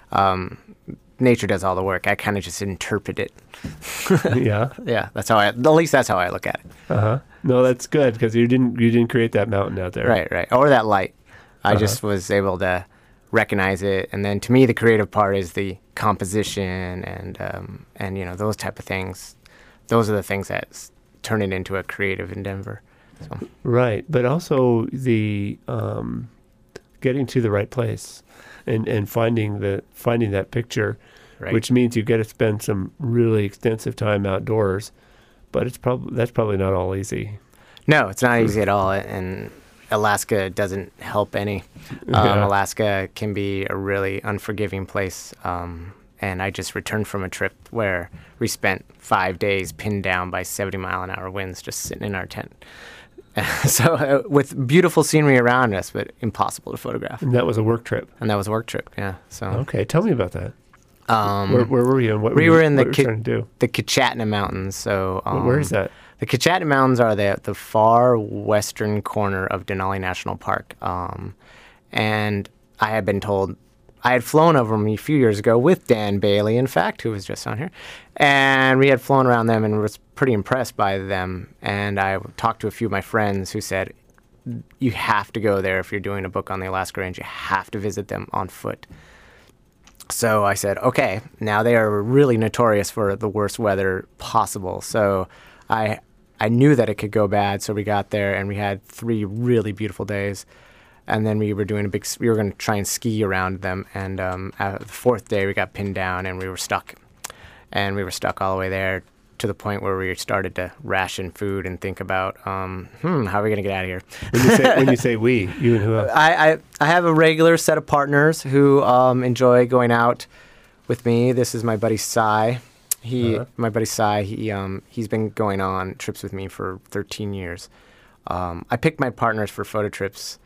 [SPEAKER 6] nature does all the work. I kind of just interpret it.
[SPEAKER 1] Yeah.
[SPEAKER 6] Yeah, at least that's how I look at it.
[SPEAKER 1] Uh-huh. No, that's good, because you didn't create that mountain out there.
[SPEAKER 6] Right. Or that light. I just was able to recognize it, and then to me the creative part is the composition and those type of things. Those are the things that turn it into a creative endeavor. So. Right,
[SPEAKER 1] but also the getting to the right place and finding that picture,
[SPEAKER 6] right.
[SPEAKER 1] Which means you get to spend some really extensive time outdoors. But that's probably not all easy.
[SPEAKER 6] No, it's not easy at all, and Alaska doesn't help any. Alaska can be a really unforgiving place, and I just returned from a trip where we spent 5 days pinned down by 70-mile-an-hour winds just sitting in our tent. So with beautiful scenery around us, but impossible to photograph.
[SPEAKER 1] And that was a work trip.
[SPEAKER 6] Yeah. So
[SPEAKER 1] okay, tell me about that. Where were you and what
[SPEAKER 6] we were in
[SPEAKER 1] trying to do?
[SPEAKER 6] The Kichatna Mountains. So
[SPEAKER 1] where is that?
[SPEAKER 6] The Kichatna Mountains are the far western corner of Denali National Park. And I had been told, I had flown over them a few years ago with Dan Bailey, in fact, who was just on here. And we had flown around them and was pretty impressed by them. And I talked to a few of my friends who said, you have to go there if you're doing a book on the Alaska Range. You have to visit them on foot. So I said, okay, now they are really notorious for the worst weather possible. So I knew that it could go bad. So we got there and we had 3 really beautiful days. And then we were going to try and ski around them. And the 4th day we got pinned down and we were stuck. And we were stuck all the way there to the point where we started to ration food and think about, how are we going to get out of here?
[SPEAKER 1] When you say we, you and who else?
[SPEAKER 6] I have a regular set of partners who enjoy going out with me. This is my buddy Cy. My buddy Cy, he's been going on trips with me for 13 years. I picked my partners for photo trips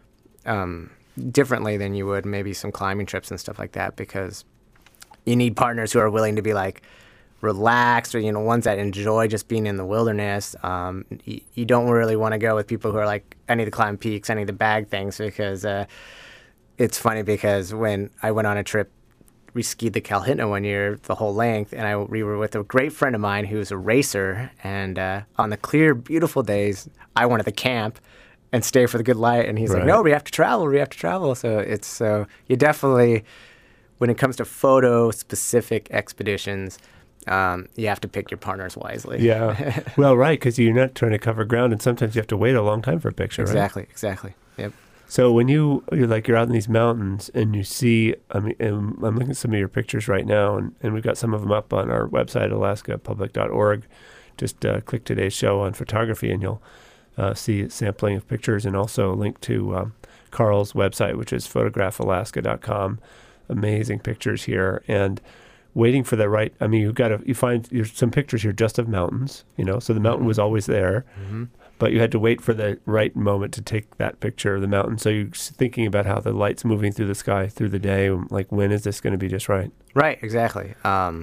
[SPEAKER 6] differently than you would maybe some climbing trips and stuff like that, because you need partners who are willing to be like relaxed, or ones that enjoy just being in the wilderness. You don't really want to go with people who are like, I need to climb peaks, I need to bag things, because it's funny because when I went on a trip, we skied the Kalhitna one year the whole length, and we were with a great friend of mine who's a racer, and on the clear, beautiful days, I wanted to camp and stay for the good light, and he's like, no, we have to travel. So you definitely, when it comes to photo-specific expeditions, you have to pick your partners wisely.
[SPEAKER 1] Yeah. Well, right, because you're not trying to cover ground, and sometimes you have to wait a long time for a picture,
[SPEAKER 6] Exactly.
[SPEAKER 1] right?
[SPEAKER 6] Yep.
[SPEAKER 1] So when you're out in these mountains and you see, and I'm looking at some of your pictures right now, and we've got some of them up on our website, alaskapublic.org. Just click today's show on photography, and you'll see a sampling of pictures, and also a link to Carl's website, which is photographalaska.com. Amazing pictures here, and waiting for the right. I mean, you find some pictures here just of mountains, so the mountain was always there, but you had to wait for the right moment to take that picture of the mountain. So you're thinking about how the light's moving through the sky through the day, like when is this going to be just right?
[SPEAKER 6] Right, exactly.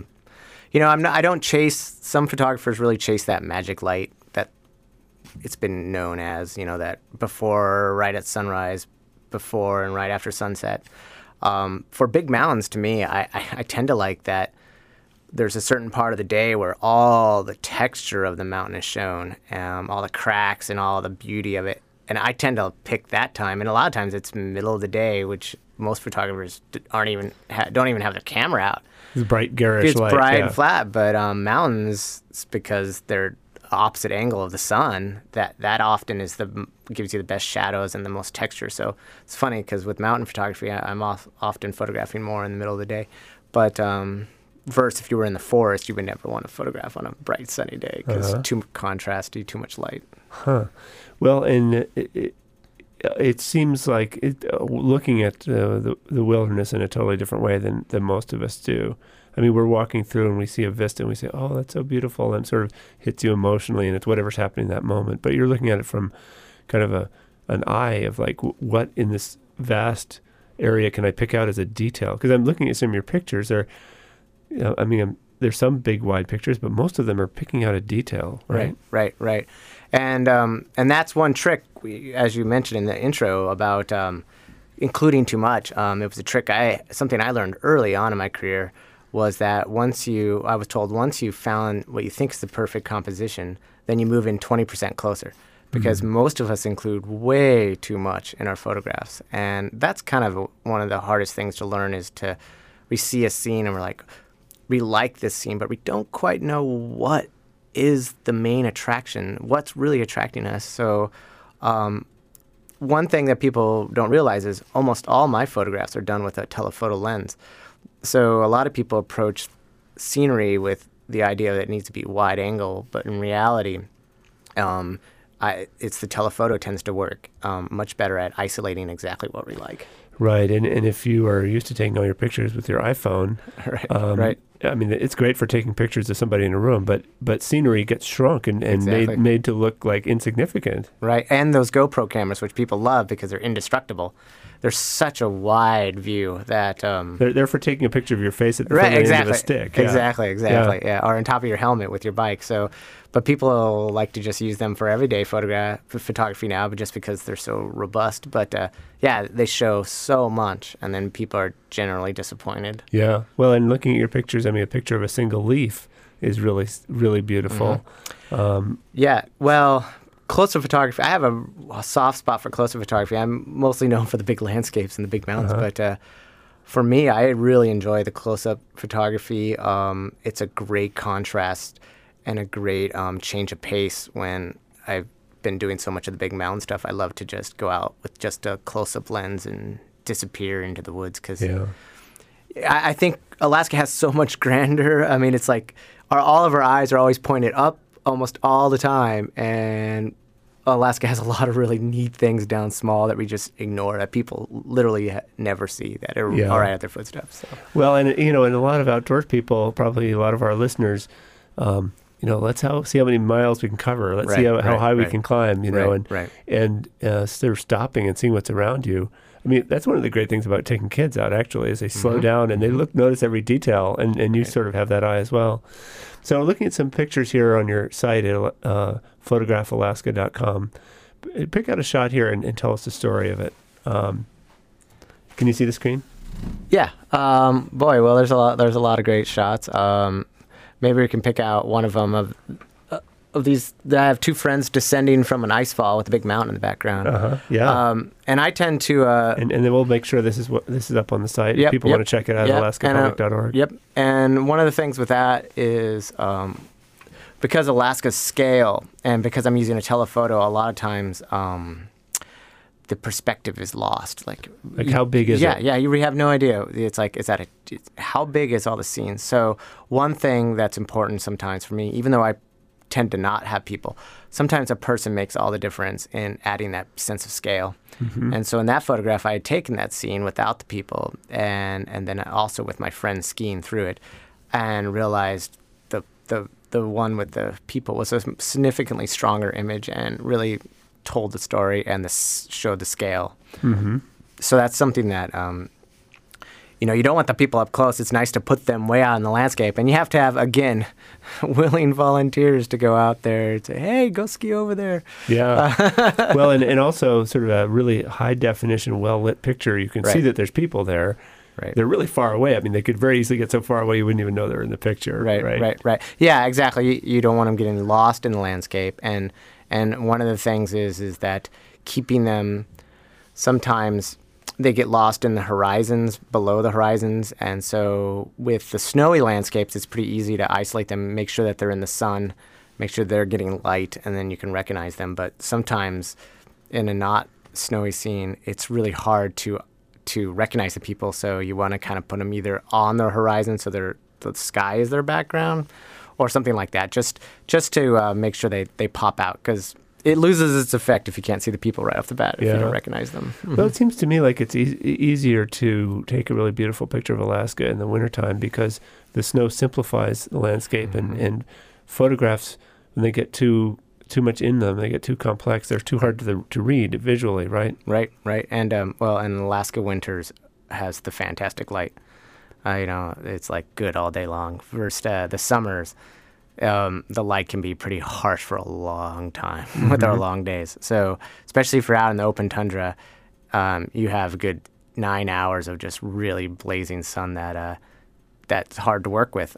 [SPEAKER 6] I don't chase. Some photographers really chase that magic light that it's been known as, that before, right at sunrise, before and right after sunset. For big mountains, to me, I tend to like that there's a certain part of the day where all the texture of the mountain is shown, all the cracks and all the beauty of it. And I tend to pick that time. And a lot of times it's middle of the day, which most photographers don't even have their camera out.
[SPEAKER 1] It's bright, garish light.
[SPEAKER 6] It's bright and flat. But mountains, because they're opposite angle of the sun, that often gives you the best shadows and the most texture. So it's funny because with mountain photography, I'm often photographing more in the middle of the day. But versus if you were in the forest, you would never want to photograph on a bright sunny day because too contrasty, too much light.
[SPEAKER 1] Huh. Well, and it seems like looking at the wilderness in a totally different way than most of us do. I mean, we're walking through and we see a vista and we say, oh, that's so beautiful, and it sort of hits you emotionally, and it's whatever's happening in that moment. But you're looking at it from kind of an eye of like, what in this vast area can I pick out as a detail? Because I'm looking at some of your pictures. There's some big, wide pictures, but most of them are picking out a detail, right?
[SPEAKER 6] Right. And that's one trick, as you mentioned in the intro, about including too much. It was a trick, something I learned early on in my career, was that once you found what you think is the perfect composition, then you move in 20% closer. Because most of us include way too much in our photographs. And that's kind of one of the hardest things to learn, is we see a scene and we're like, we like this scene, but we don't quite know what is the main attraction, what's really attracting us. So one thing that people don't realize is almost all my photographs are done with a telephoto lens. So a lot of people approach scenery with the idea that it needs to be wide angle, but in reality, it's the telephoto tends to work much better at isolating exactly what we like.
[SPEAKER 1] Right, and if you are used to taking all your pictures with your iPhone,
[SPEAKER 6] right.
[SPEAKER 1] I mean, it's great for taking pictures of somebody in a room, but scenery gets shrunk and
[SPEAKER 6] Exactly.
[SPEAKER 1] made to look like insignificant.
[SPEAKER 6] Right, and those GoPro cameras, which people love because they're indestructible. There's such a wide view that
[SPEAKER 1] They're for taking a picture of your face at the
[SPEAKER 6] right,
[SPEAKER 1] end
[SPEAKER 6] exactly,
[SPEAKER 1] of a stick. Yeah.
[SPEAKER 6] Exactly, yeah, or on top of your helmet with your bike. So, but people like to just use them for everyday photography now, but just because they're so robust. But they show so much, and then people are generally disappointed.
[SPEAKER 1] Yeah. Well, and looking at your pictures, I mean, a picture of a single leaf is really, really beautiful.
[SPEAKER 6] Yeah. Well, close-up photography, I have a soft spot for close-up photography. I'm mostly known for the big landscapes and the big mountains, but for me, I really enjoy the close-up photography. It's a great contrast and a great change of pace. When I've been doing so much of the big mountain stuff, I love to just go out with just a close-up lens and disappear into the woods, because I think Alaska has so much grandeur. I mean, it's like all of our eyes are always pointed up almost all the time, and Alaska has a lot of really neat things down small that we just ignore, that people literally never see, that are right at their footsteps. So.
[SPEAKER 1] Well, and and a lot of outdoors people, probably a lot of our listeners, let's see how many miles we can cover. Let's see how high we can climb. And they're stopping and seeing what's around you. I mean, that's one of the great things about taking kids out, actually, is they slow down and they notice every detail, and you sort of have that eye as well. So looking at some pictures here on your site at photographalaska.com, pick out a shot here and tell us the story of it. Can you see the screen?
[SPEAKER 6] Yeah. Well, there's a lot of great shots. Maybe we can pick out one of them of these. I have two friends descending from an ice fall with a big mountain in the background. And I tend to
[SPEAKER 1] and then we'll make sure this is up on the site. If people want to check it out, alaskapublic.org.
[SPEAKER 6] Yep. And one of the things with that is because Alaska's scale, and because I'm using a telephoto, a lot of times the perspective is lost. Like
[SPEAKER 1] how big is it?
[SPEAKER 6] Yeah, you have no idea. It's like, how big is all the scenes? So one thing that's important sometimes for me, even though I tend to not have people, sometimes a person makes all the difference in adding that sense of scale. And so in that photograph, I had taken that scene without the people, and then also with my friend skiing through it, and realized the one with the people was a significantly stronger image and really told the story and showed the scale. So that's something that you don't want the people up close. It's nice to put them way out in the landscape, and you have to have, again, willing volunteers to go out there and say, hey, go ski over there.
[SPEAKER 1] Yeah. Well, and also sort of a really high definition, well lit picture. You can see that there's people there. Right. They're really far away. I mean, they could very easily get so far away you wouldn't even know they're in the picture.
[SPEAKER 6] Right. Yeah, exactly. You don't want them getting lost in the landscape. And one of the things is that keeping them, sometimes they get lost in the horizons, below the horizons. And so with the snowy landscapes, it's pretty easy to isolate them, make sure that they're in the sun, make sure they're getting light, and then you can recognize them. But sometimes in a not snowy scene, it's really hard to recognize the people. So you want to kind of put them either on the horizon so the sky is their background, or something like that, just to make sure they pop out. Because it loses its effect if you can't see the people right off the bat, if you don't recognize them.
[SPEAKER 1] Well, it seems to me like it's easier to take a really beautiful picture of Alaska in the wintertime because the snow simplifies the landscape, and photographs, when they get too much in them, they get too complex, they're too hard to read visually, right?
[SPEAKER 6] Right. And and Alaska winters has the fantastic light. It's like good all day long. First, the summers, the light can be pretty harsh for a long time with our long days. So especially if you're out in the open tundra, you have a good 9 hours of just really blazing sun that's hard to work with.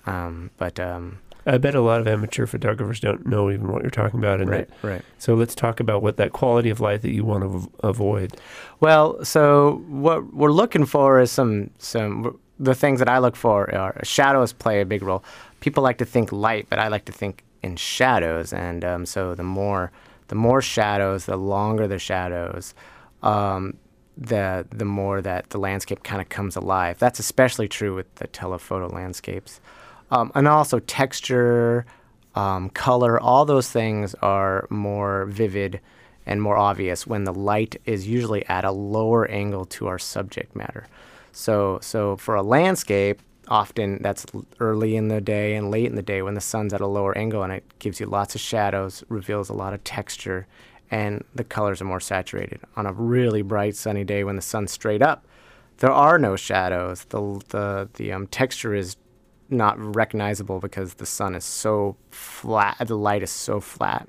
[SPEAKER 1] I bet a lot of amateur photographers don't know even what you're talking about.
[SPEAKER 6] Right.
[SPEAKER 1] So let's talk about what that quality of light that you want to avoid.
[SPEAKER 6] Well, so what we're looking for is the things that I look for are shadows play a big role. People like to think light, but I like to think in shadows. And so the more shadows, the longer the shadows, the more that the landscape kind of comes alive. That's especially true with the telephoto landscapes. And also texture, color, all those things are more vivid and more obvious when the light is usually at a lower angle to our subject matter. So for a landscape, often that's early in the day and late in the day when the sun's at a lower angle, and it gives you lots of shadows, reveals a lot of texture, and the colors are more saturated. On a really bright sunny day when the sun's straight up, there are no shadows. The texture is not recognizable because the sun is so flat, the light is so flat.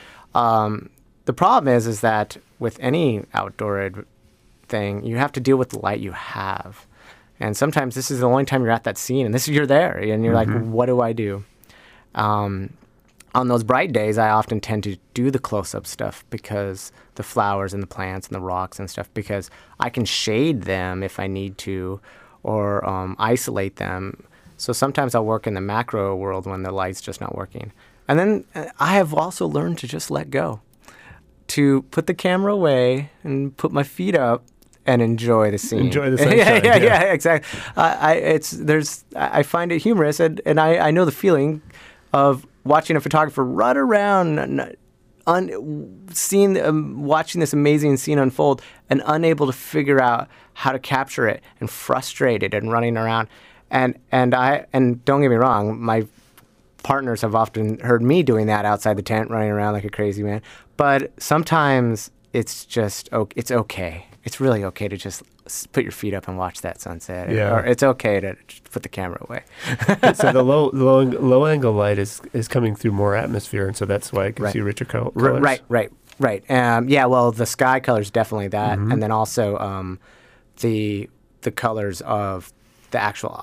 [SPEAKER 6] The problem is that with any outdoor thing, you have to deal with the light you have. And sometimes this is the only time you're at that scene, and you're there, and you're like, what do I do? On those bright days, I often tend to do the close-up stuff because the flowers and the plants and the rocks and stuff, because I can shade them if I need to, or isolate them. So sometimes I'll work in the macro world when the light's just not working. And then I have also learned to just let go, to put the camera away and put my feet up and enjoy the scene.
[SPEAKER 1] Enjoy the sunshine.
[SPEAKER 6] yeah, exactly. I find it humorous, and I know the feeling of watching a photographer run around, watching this amazing scene unfold, and unable to figure out how to capture it, and frustrated and running around. And don't get me wrong, my partners have often heard me doing that outside the tent, running around like a crazy man. But sometimes it's okay. It's really okay to just put your feet up and watch that sunset.
[SPEAKER 1] Yeah.
[SPEAKER 6] Or it's okay to just put the camera away.
[SPEAKER 1] So the low angle light is coming through more atmosphere, and so that's why I can see richer colors.
[SPEAKER 6] Right. Well, the sky colors definitely that, and then also the colors of the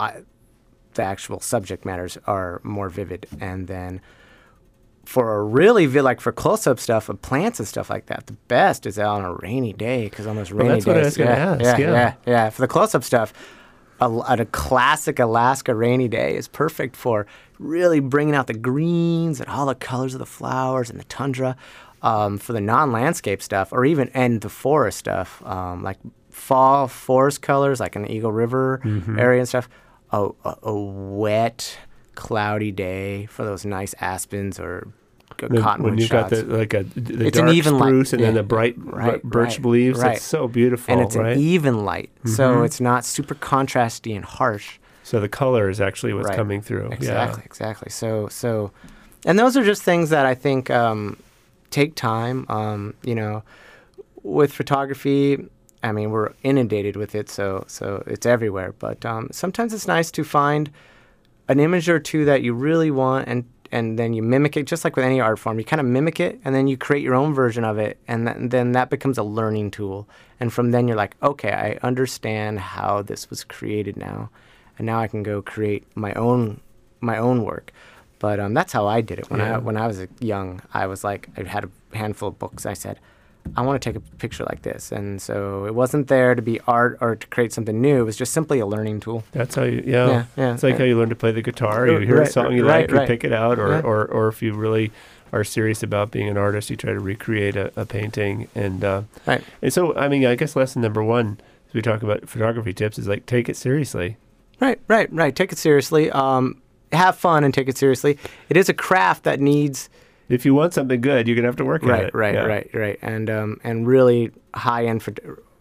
[SPEAKER 6] actual subject matters are more vivid. And then for a really like for close-up stuff of plants and stuff like that, the best is out on a rainy day, because on those rainy days,
[SPEAKER 1] what I was going to ask.
[SPEAKER 6] Yeah. For the close-up stuff, a classic Alaska rainy day is perfect for really bringing out the greens and all the colors of the flowers and the tundra. For the non-landscape stuff, or even the forest stuff, like fall forest colors, like in the Eagle River area and stuff. A wet, cloudy day for those nice aspens or cottonwood
[SPEAKER 1] when you've
[SPEAKER 6] shots.
[SPEAKER 1] got the dark spruce and then the bright birch leaves. It's so beautiful,
[SPEAKER 6] and it's
[SPEAKER 1] right?
[SPEAKER 6] an even light, so it's not super contrasty and harsh.
[SPEAKER 1] So the color is actually what's coming through.
[SPEAKER 6] Exactly. So, and those are just things that I think take time. With photography, I mean, we're inundated with it, so it's everywhere. But sometimes it's nice to find an image or two that you really want, and then you mimic it, just like with any art form. You kind of mimic it, and then you create your own version of it, and then that becomes a learning tool. And from then you're like, okay, I understand how this was created now, and now I can go create my own work. But that's how I did it. When I was young, I was like, I had a handful of books. I said, I want to take a picture like this. And so it wasn't there to be art or to create something new. It was just simply a learning tool.
[SPEAKER 1] That's how you, it's like how you learn to play the guitar. You hear a song you like, you pick it out, or if you really are serious about being an artist, you try to recreate a painting. And so, I mean, I guess lesson number one, as we talk about photography tips, is like, take it seriously.
[SPEAKER 6] Right. Take it seriously. Have fun and take it seriously. It is a craft that needs
[SPEAKER 1] If you want something good, you're gonna have to work at it.
[SPEAKER 6] Right. And really high end for,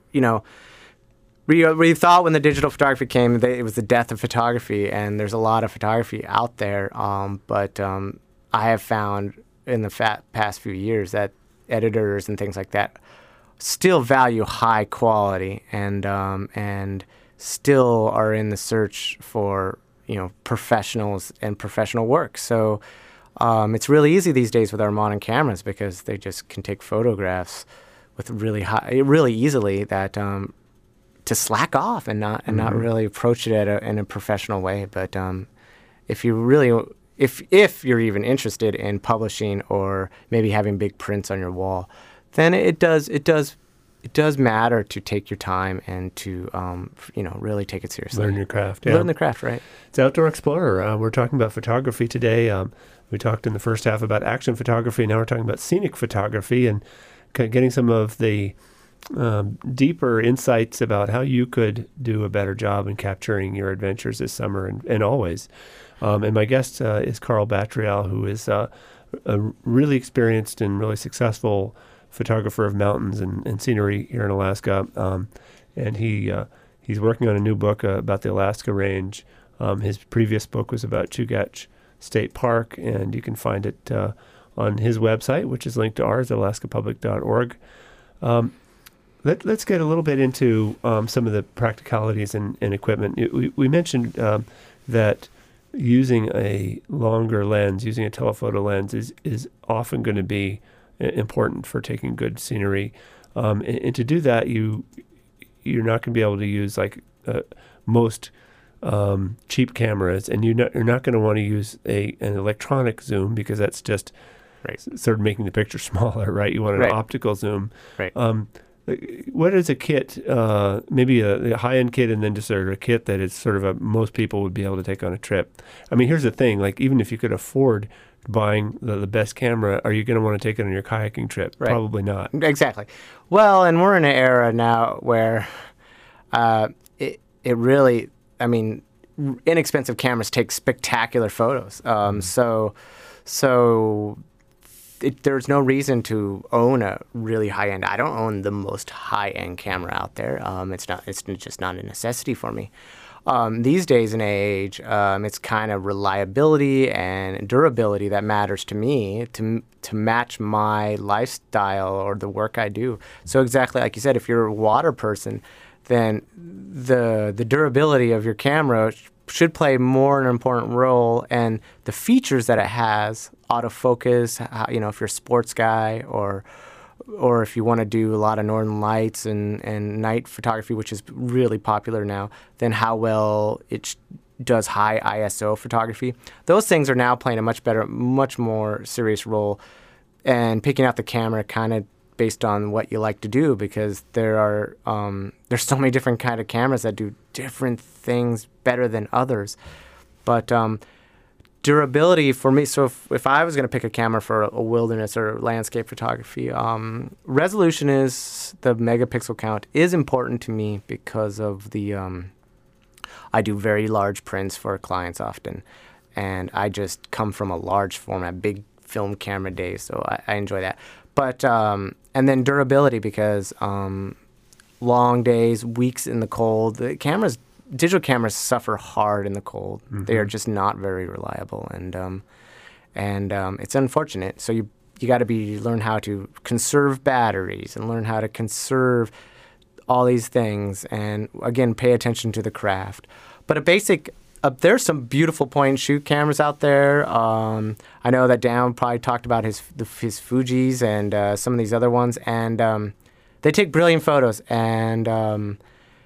[SPEAKER 6] we thought when the digital photography came, it was the death of photography, and there's a lot of photography out there. But I have found in the past few years that editors and things like that still value high quality and still are in the search for professionals and professional work. So it's really easy these days with our modern cameras because they just can take photographs with really easily that to slack off and not really approach it in a professional way. But if you're even interested in publishing or maybe having big prints on your wall, then it does matter to take your time and to really take it seriously.
[SPEAKER 1] Learn your craft.
[SPEAKER 6] Learn the craft, right?
[SPEAKER 1] It's Outdoor Explorer. We're talking about photography today. We talked in the first half about action photography. Now we're talking about scenic photography and getting some of the deeper insights about how you could do a better job in capturing your adventures this summer and always. And my guest is Carl Batrial, who is a really experienced and really successful photographer of mountains and scenery here in Alaska. And he's working on a new book about the Alaska Range. His previous book was about Chugach State Park, and you can find it on his website, which is linked to ours, alaskapublic.org. Let's get a little bit into some of the practicalities and equipment. We mentioned that using a longer lens, using a telephoto lens, is often going to be important for taking good scenery. And to do that, you're not going to be able to use like most cheap cameras, and you're not going to want to use an electronic zoom because that's just sort of making the picture smaller, right? You want an optical zoom.
[SPEAKER 6] Right.
[SPEAKER 1] What is a kit, maybe a high-end kit and then just sort of a kit that is sort of most people would be able to take on a trip? I mean, here's the thing, like even if you could afford buying the best camera, are you going to want to take it on your kayaking trip?
[SPEAKER 6] Right.
[SPEAKER 1] Probably not.
[SPEAKER 6] Exactly. Well, and we're in an era now where it really, I mean, inexpensive cameras take spectacular photos. So there's no reason to own a really high-end. I don't own the most high-end camera out there. It's just not a necessity for me. These days and age, it's kind of reliability and durability that matters to me to match my lifestyle or the work I do. So exactly like you said, if you're a water person, then the durability of your camera should play more an important role, and the features that it has, autofocus, if you're a sports guy or if you want to do a lot of northern lights and night photography, which is really popular now, then how well it does high ISO photography. Those things are now playing a much more serious role, and picking out the camera kind of based on what you like to do, because there's so many different kind of cameras that do different things better than others. But durability for me, so if I was going to pick a camera for a wilderness or landscape photography, resolution the megapixel count is important to me because of I do very large prints for clients often, and I just come from a large format, big film camera days, so I enjoy that. But and then durability, because long days, weeks in the cold, digital cameras suffer hard in the cold. Mm-hmm. They are just not very reliable, and it's unfortunate. So you got to learn how to conserve batteries and learn how to conserve all these things, and again, pay attention to the craft. But there's some beautiful point-and-shoot cameras out there. I know that Dan probably talked about his Fujis and some of these other ones, and they take brilliant photos. And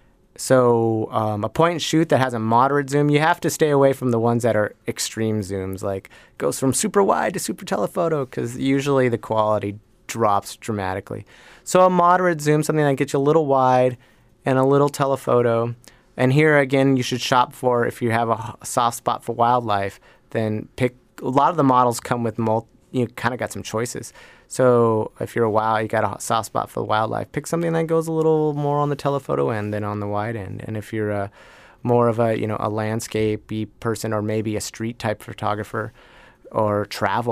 [SPEAKER 6] so a point-and-shoot that has a moderate zoom, you have to stay away from the ones that are extreme zooms, like goes from super wide to super telephoto, because usually the quality drops dramatically. So a moderate zoom, something that gets you a little wide and a little telephoto. And here, again, you should shop for, if you have a soft spot for wildlife, then pick. A lot of the models come with you kind of got some choices. So if you're you got a soft spot for the wildlife, pick something that goes a little more on the telephoto end than on the wide end. And if you're more of a landscape-y person, or maybe a street type photographer or travel,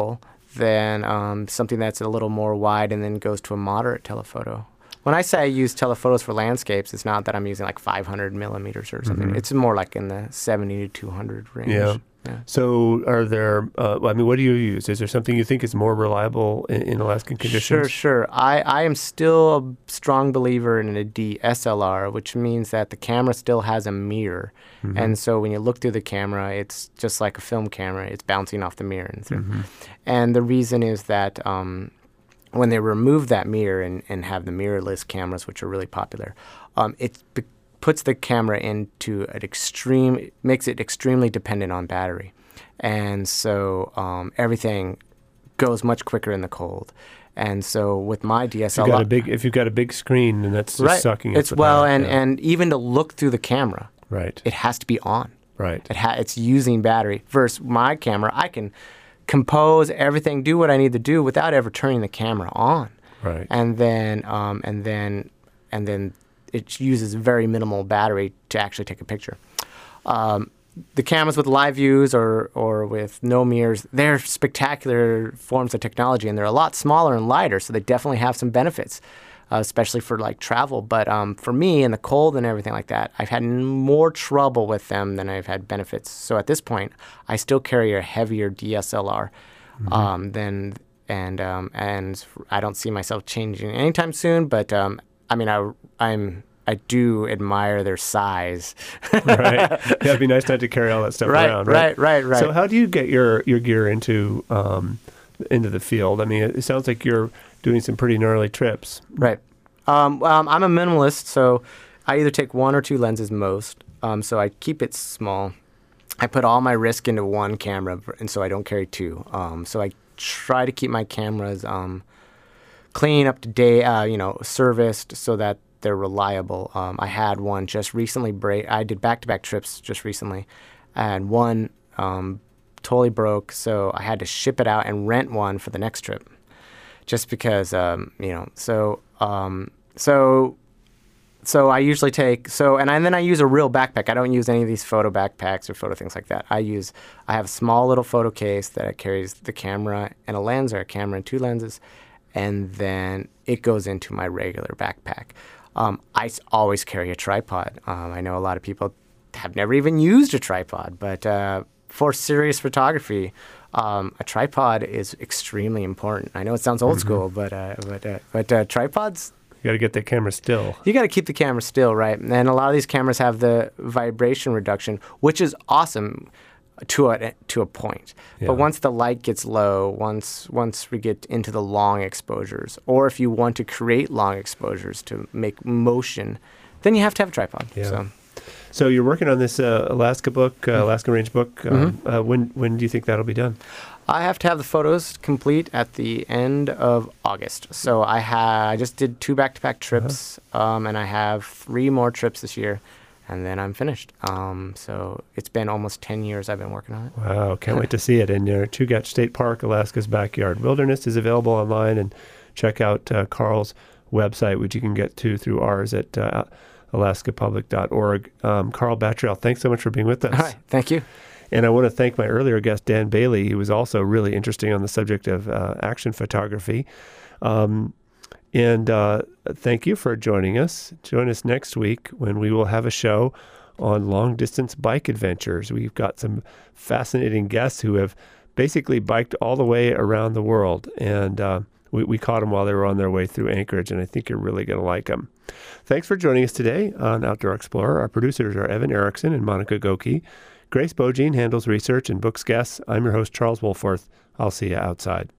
[SPEAKER 6] than something that's a little more wide and then goes to a moderate telephoto. When I say I use telephotos for landscapes, it's not that I'm using like 500 millimeters or something. It's more like in the 70 to 200 range.
[SPEAKER 1] Yeah. So are there, what do you use? Is there something you think is more reliable in Alaskan conditions?
[SPEAKER 6] Sure. I am still a strong believer in a DSLR, which means that the camera still has a mirror. And so when you look through the camera, it's just like a film camera. It's bouncing off the mirror. And the reason is that when they remove that mirror and have the mirrorless cameras, which are really popular, puts the camera into makes it extremely dependent on battery. And so everything goes much quicker in the cold. And so with my DSLR...
[SPEAKER 1] If you've got a big screen, then that's just sucking up the power.
[SPEAKER 6] And even to look through the camera, it has to be on. It's using battery. Versus my camera, I can compose everything, do what I need to do without ever turning the camera on. And then it uses very minimal battery to actually take a picture. The cameras with live views or with no mirrors, they're spectacular forms of technology, and they're a lot smaller and lighter, so they definitely have some benefits, especially for like travel. But for me, in the cold and everything like that, I've had more trouble with them than I've had benefits. So at this point, I still carry a heavier DSLR and I don't see myself changing anytime soon. But I do admire their size.
[SPEAKER 1] It'd be nice not to carry all that stuff around.
[SPEAKER 6] Right.
[SPEAKER 1] So how do you get your gear into the field? I mean, it sounds like you're doing some pretty gnarly trips.
[SPEAKER 6] Right. I'm a minimalist, so I either take one or two lenses most. So I keep it small. I put all my risk into one camera, and so I don't carry two. So I try to keep my cameras clean, up to date, serviced, so that they're reliable. I had one just recently I did back-to-back trips just recently, and one totally broke, so I had to ship it out and rent one for the next trip, just because So I usually and then I use a real backpack. I don't use any of these photo backpacks or photo things like that. I have a small little photo case that carries the camera and a lens, or a camera and two lenses, and then it goes into my regular backpack. I always carry a tripod. I know a lot of people have never even used a tripod, but for serious photography, a tripod is extremely important. I know it sounds old school, but tripods...
[SPEAKER 1] You got to get the camera still.
[SPEAKER 6] You got to keep the camera still, right? And a lot of these cameras have the vibration reduction, which is awesome to a point. Yeah. But once the light gets low, once we get into the long exposures, or if you want to create long exposures to make motion, then you have to have a tripod.
[SPEAKER 1] Yeah. So you're working on this Alaska book, Alaska Range book. When do you think that'll be done?
[SPEAKER 6] I have to have the photos complete at the end of August. So I just did 2 back-to-back trips, and I have 3 more trips this year, and then I'm finished. So it's been almost 10 years I've been working on it.
[SPEAKER 1] Wow, can't wait to see it in your Chugach State Park, Alaska's backyard. Wilderness is available online, and check out Carl's website, which you can get to through ours at alaskapublic.org. Carl Battrell, thanks so much for being with us.
[SPEAKER 6] All right, thank you.
[SPEAKER 1] And I want to thank my earlier guest, Dan Bailey, who was also really interesting on the subject of action photography. And thank you for joining us. Join us next week when we will have a show on long-distance bike adventures. We've got some fascinating guests who have basically biked all the way around the world. And we caught them while they were on their way through Anchorage, and I think you're really going to like them. Thanks for joining us today on Outdoor Explorer. Our producers are Evan Erickson and Monica Goki. Grace Bogine handles research and books guests. I'm your host, Charles Wolforth. I'll see you outside.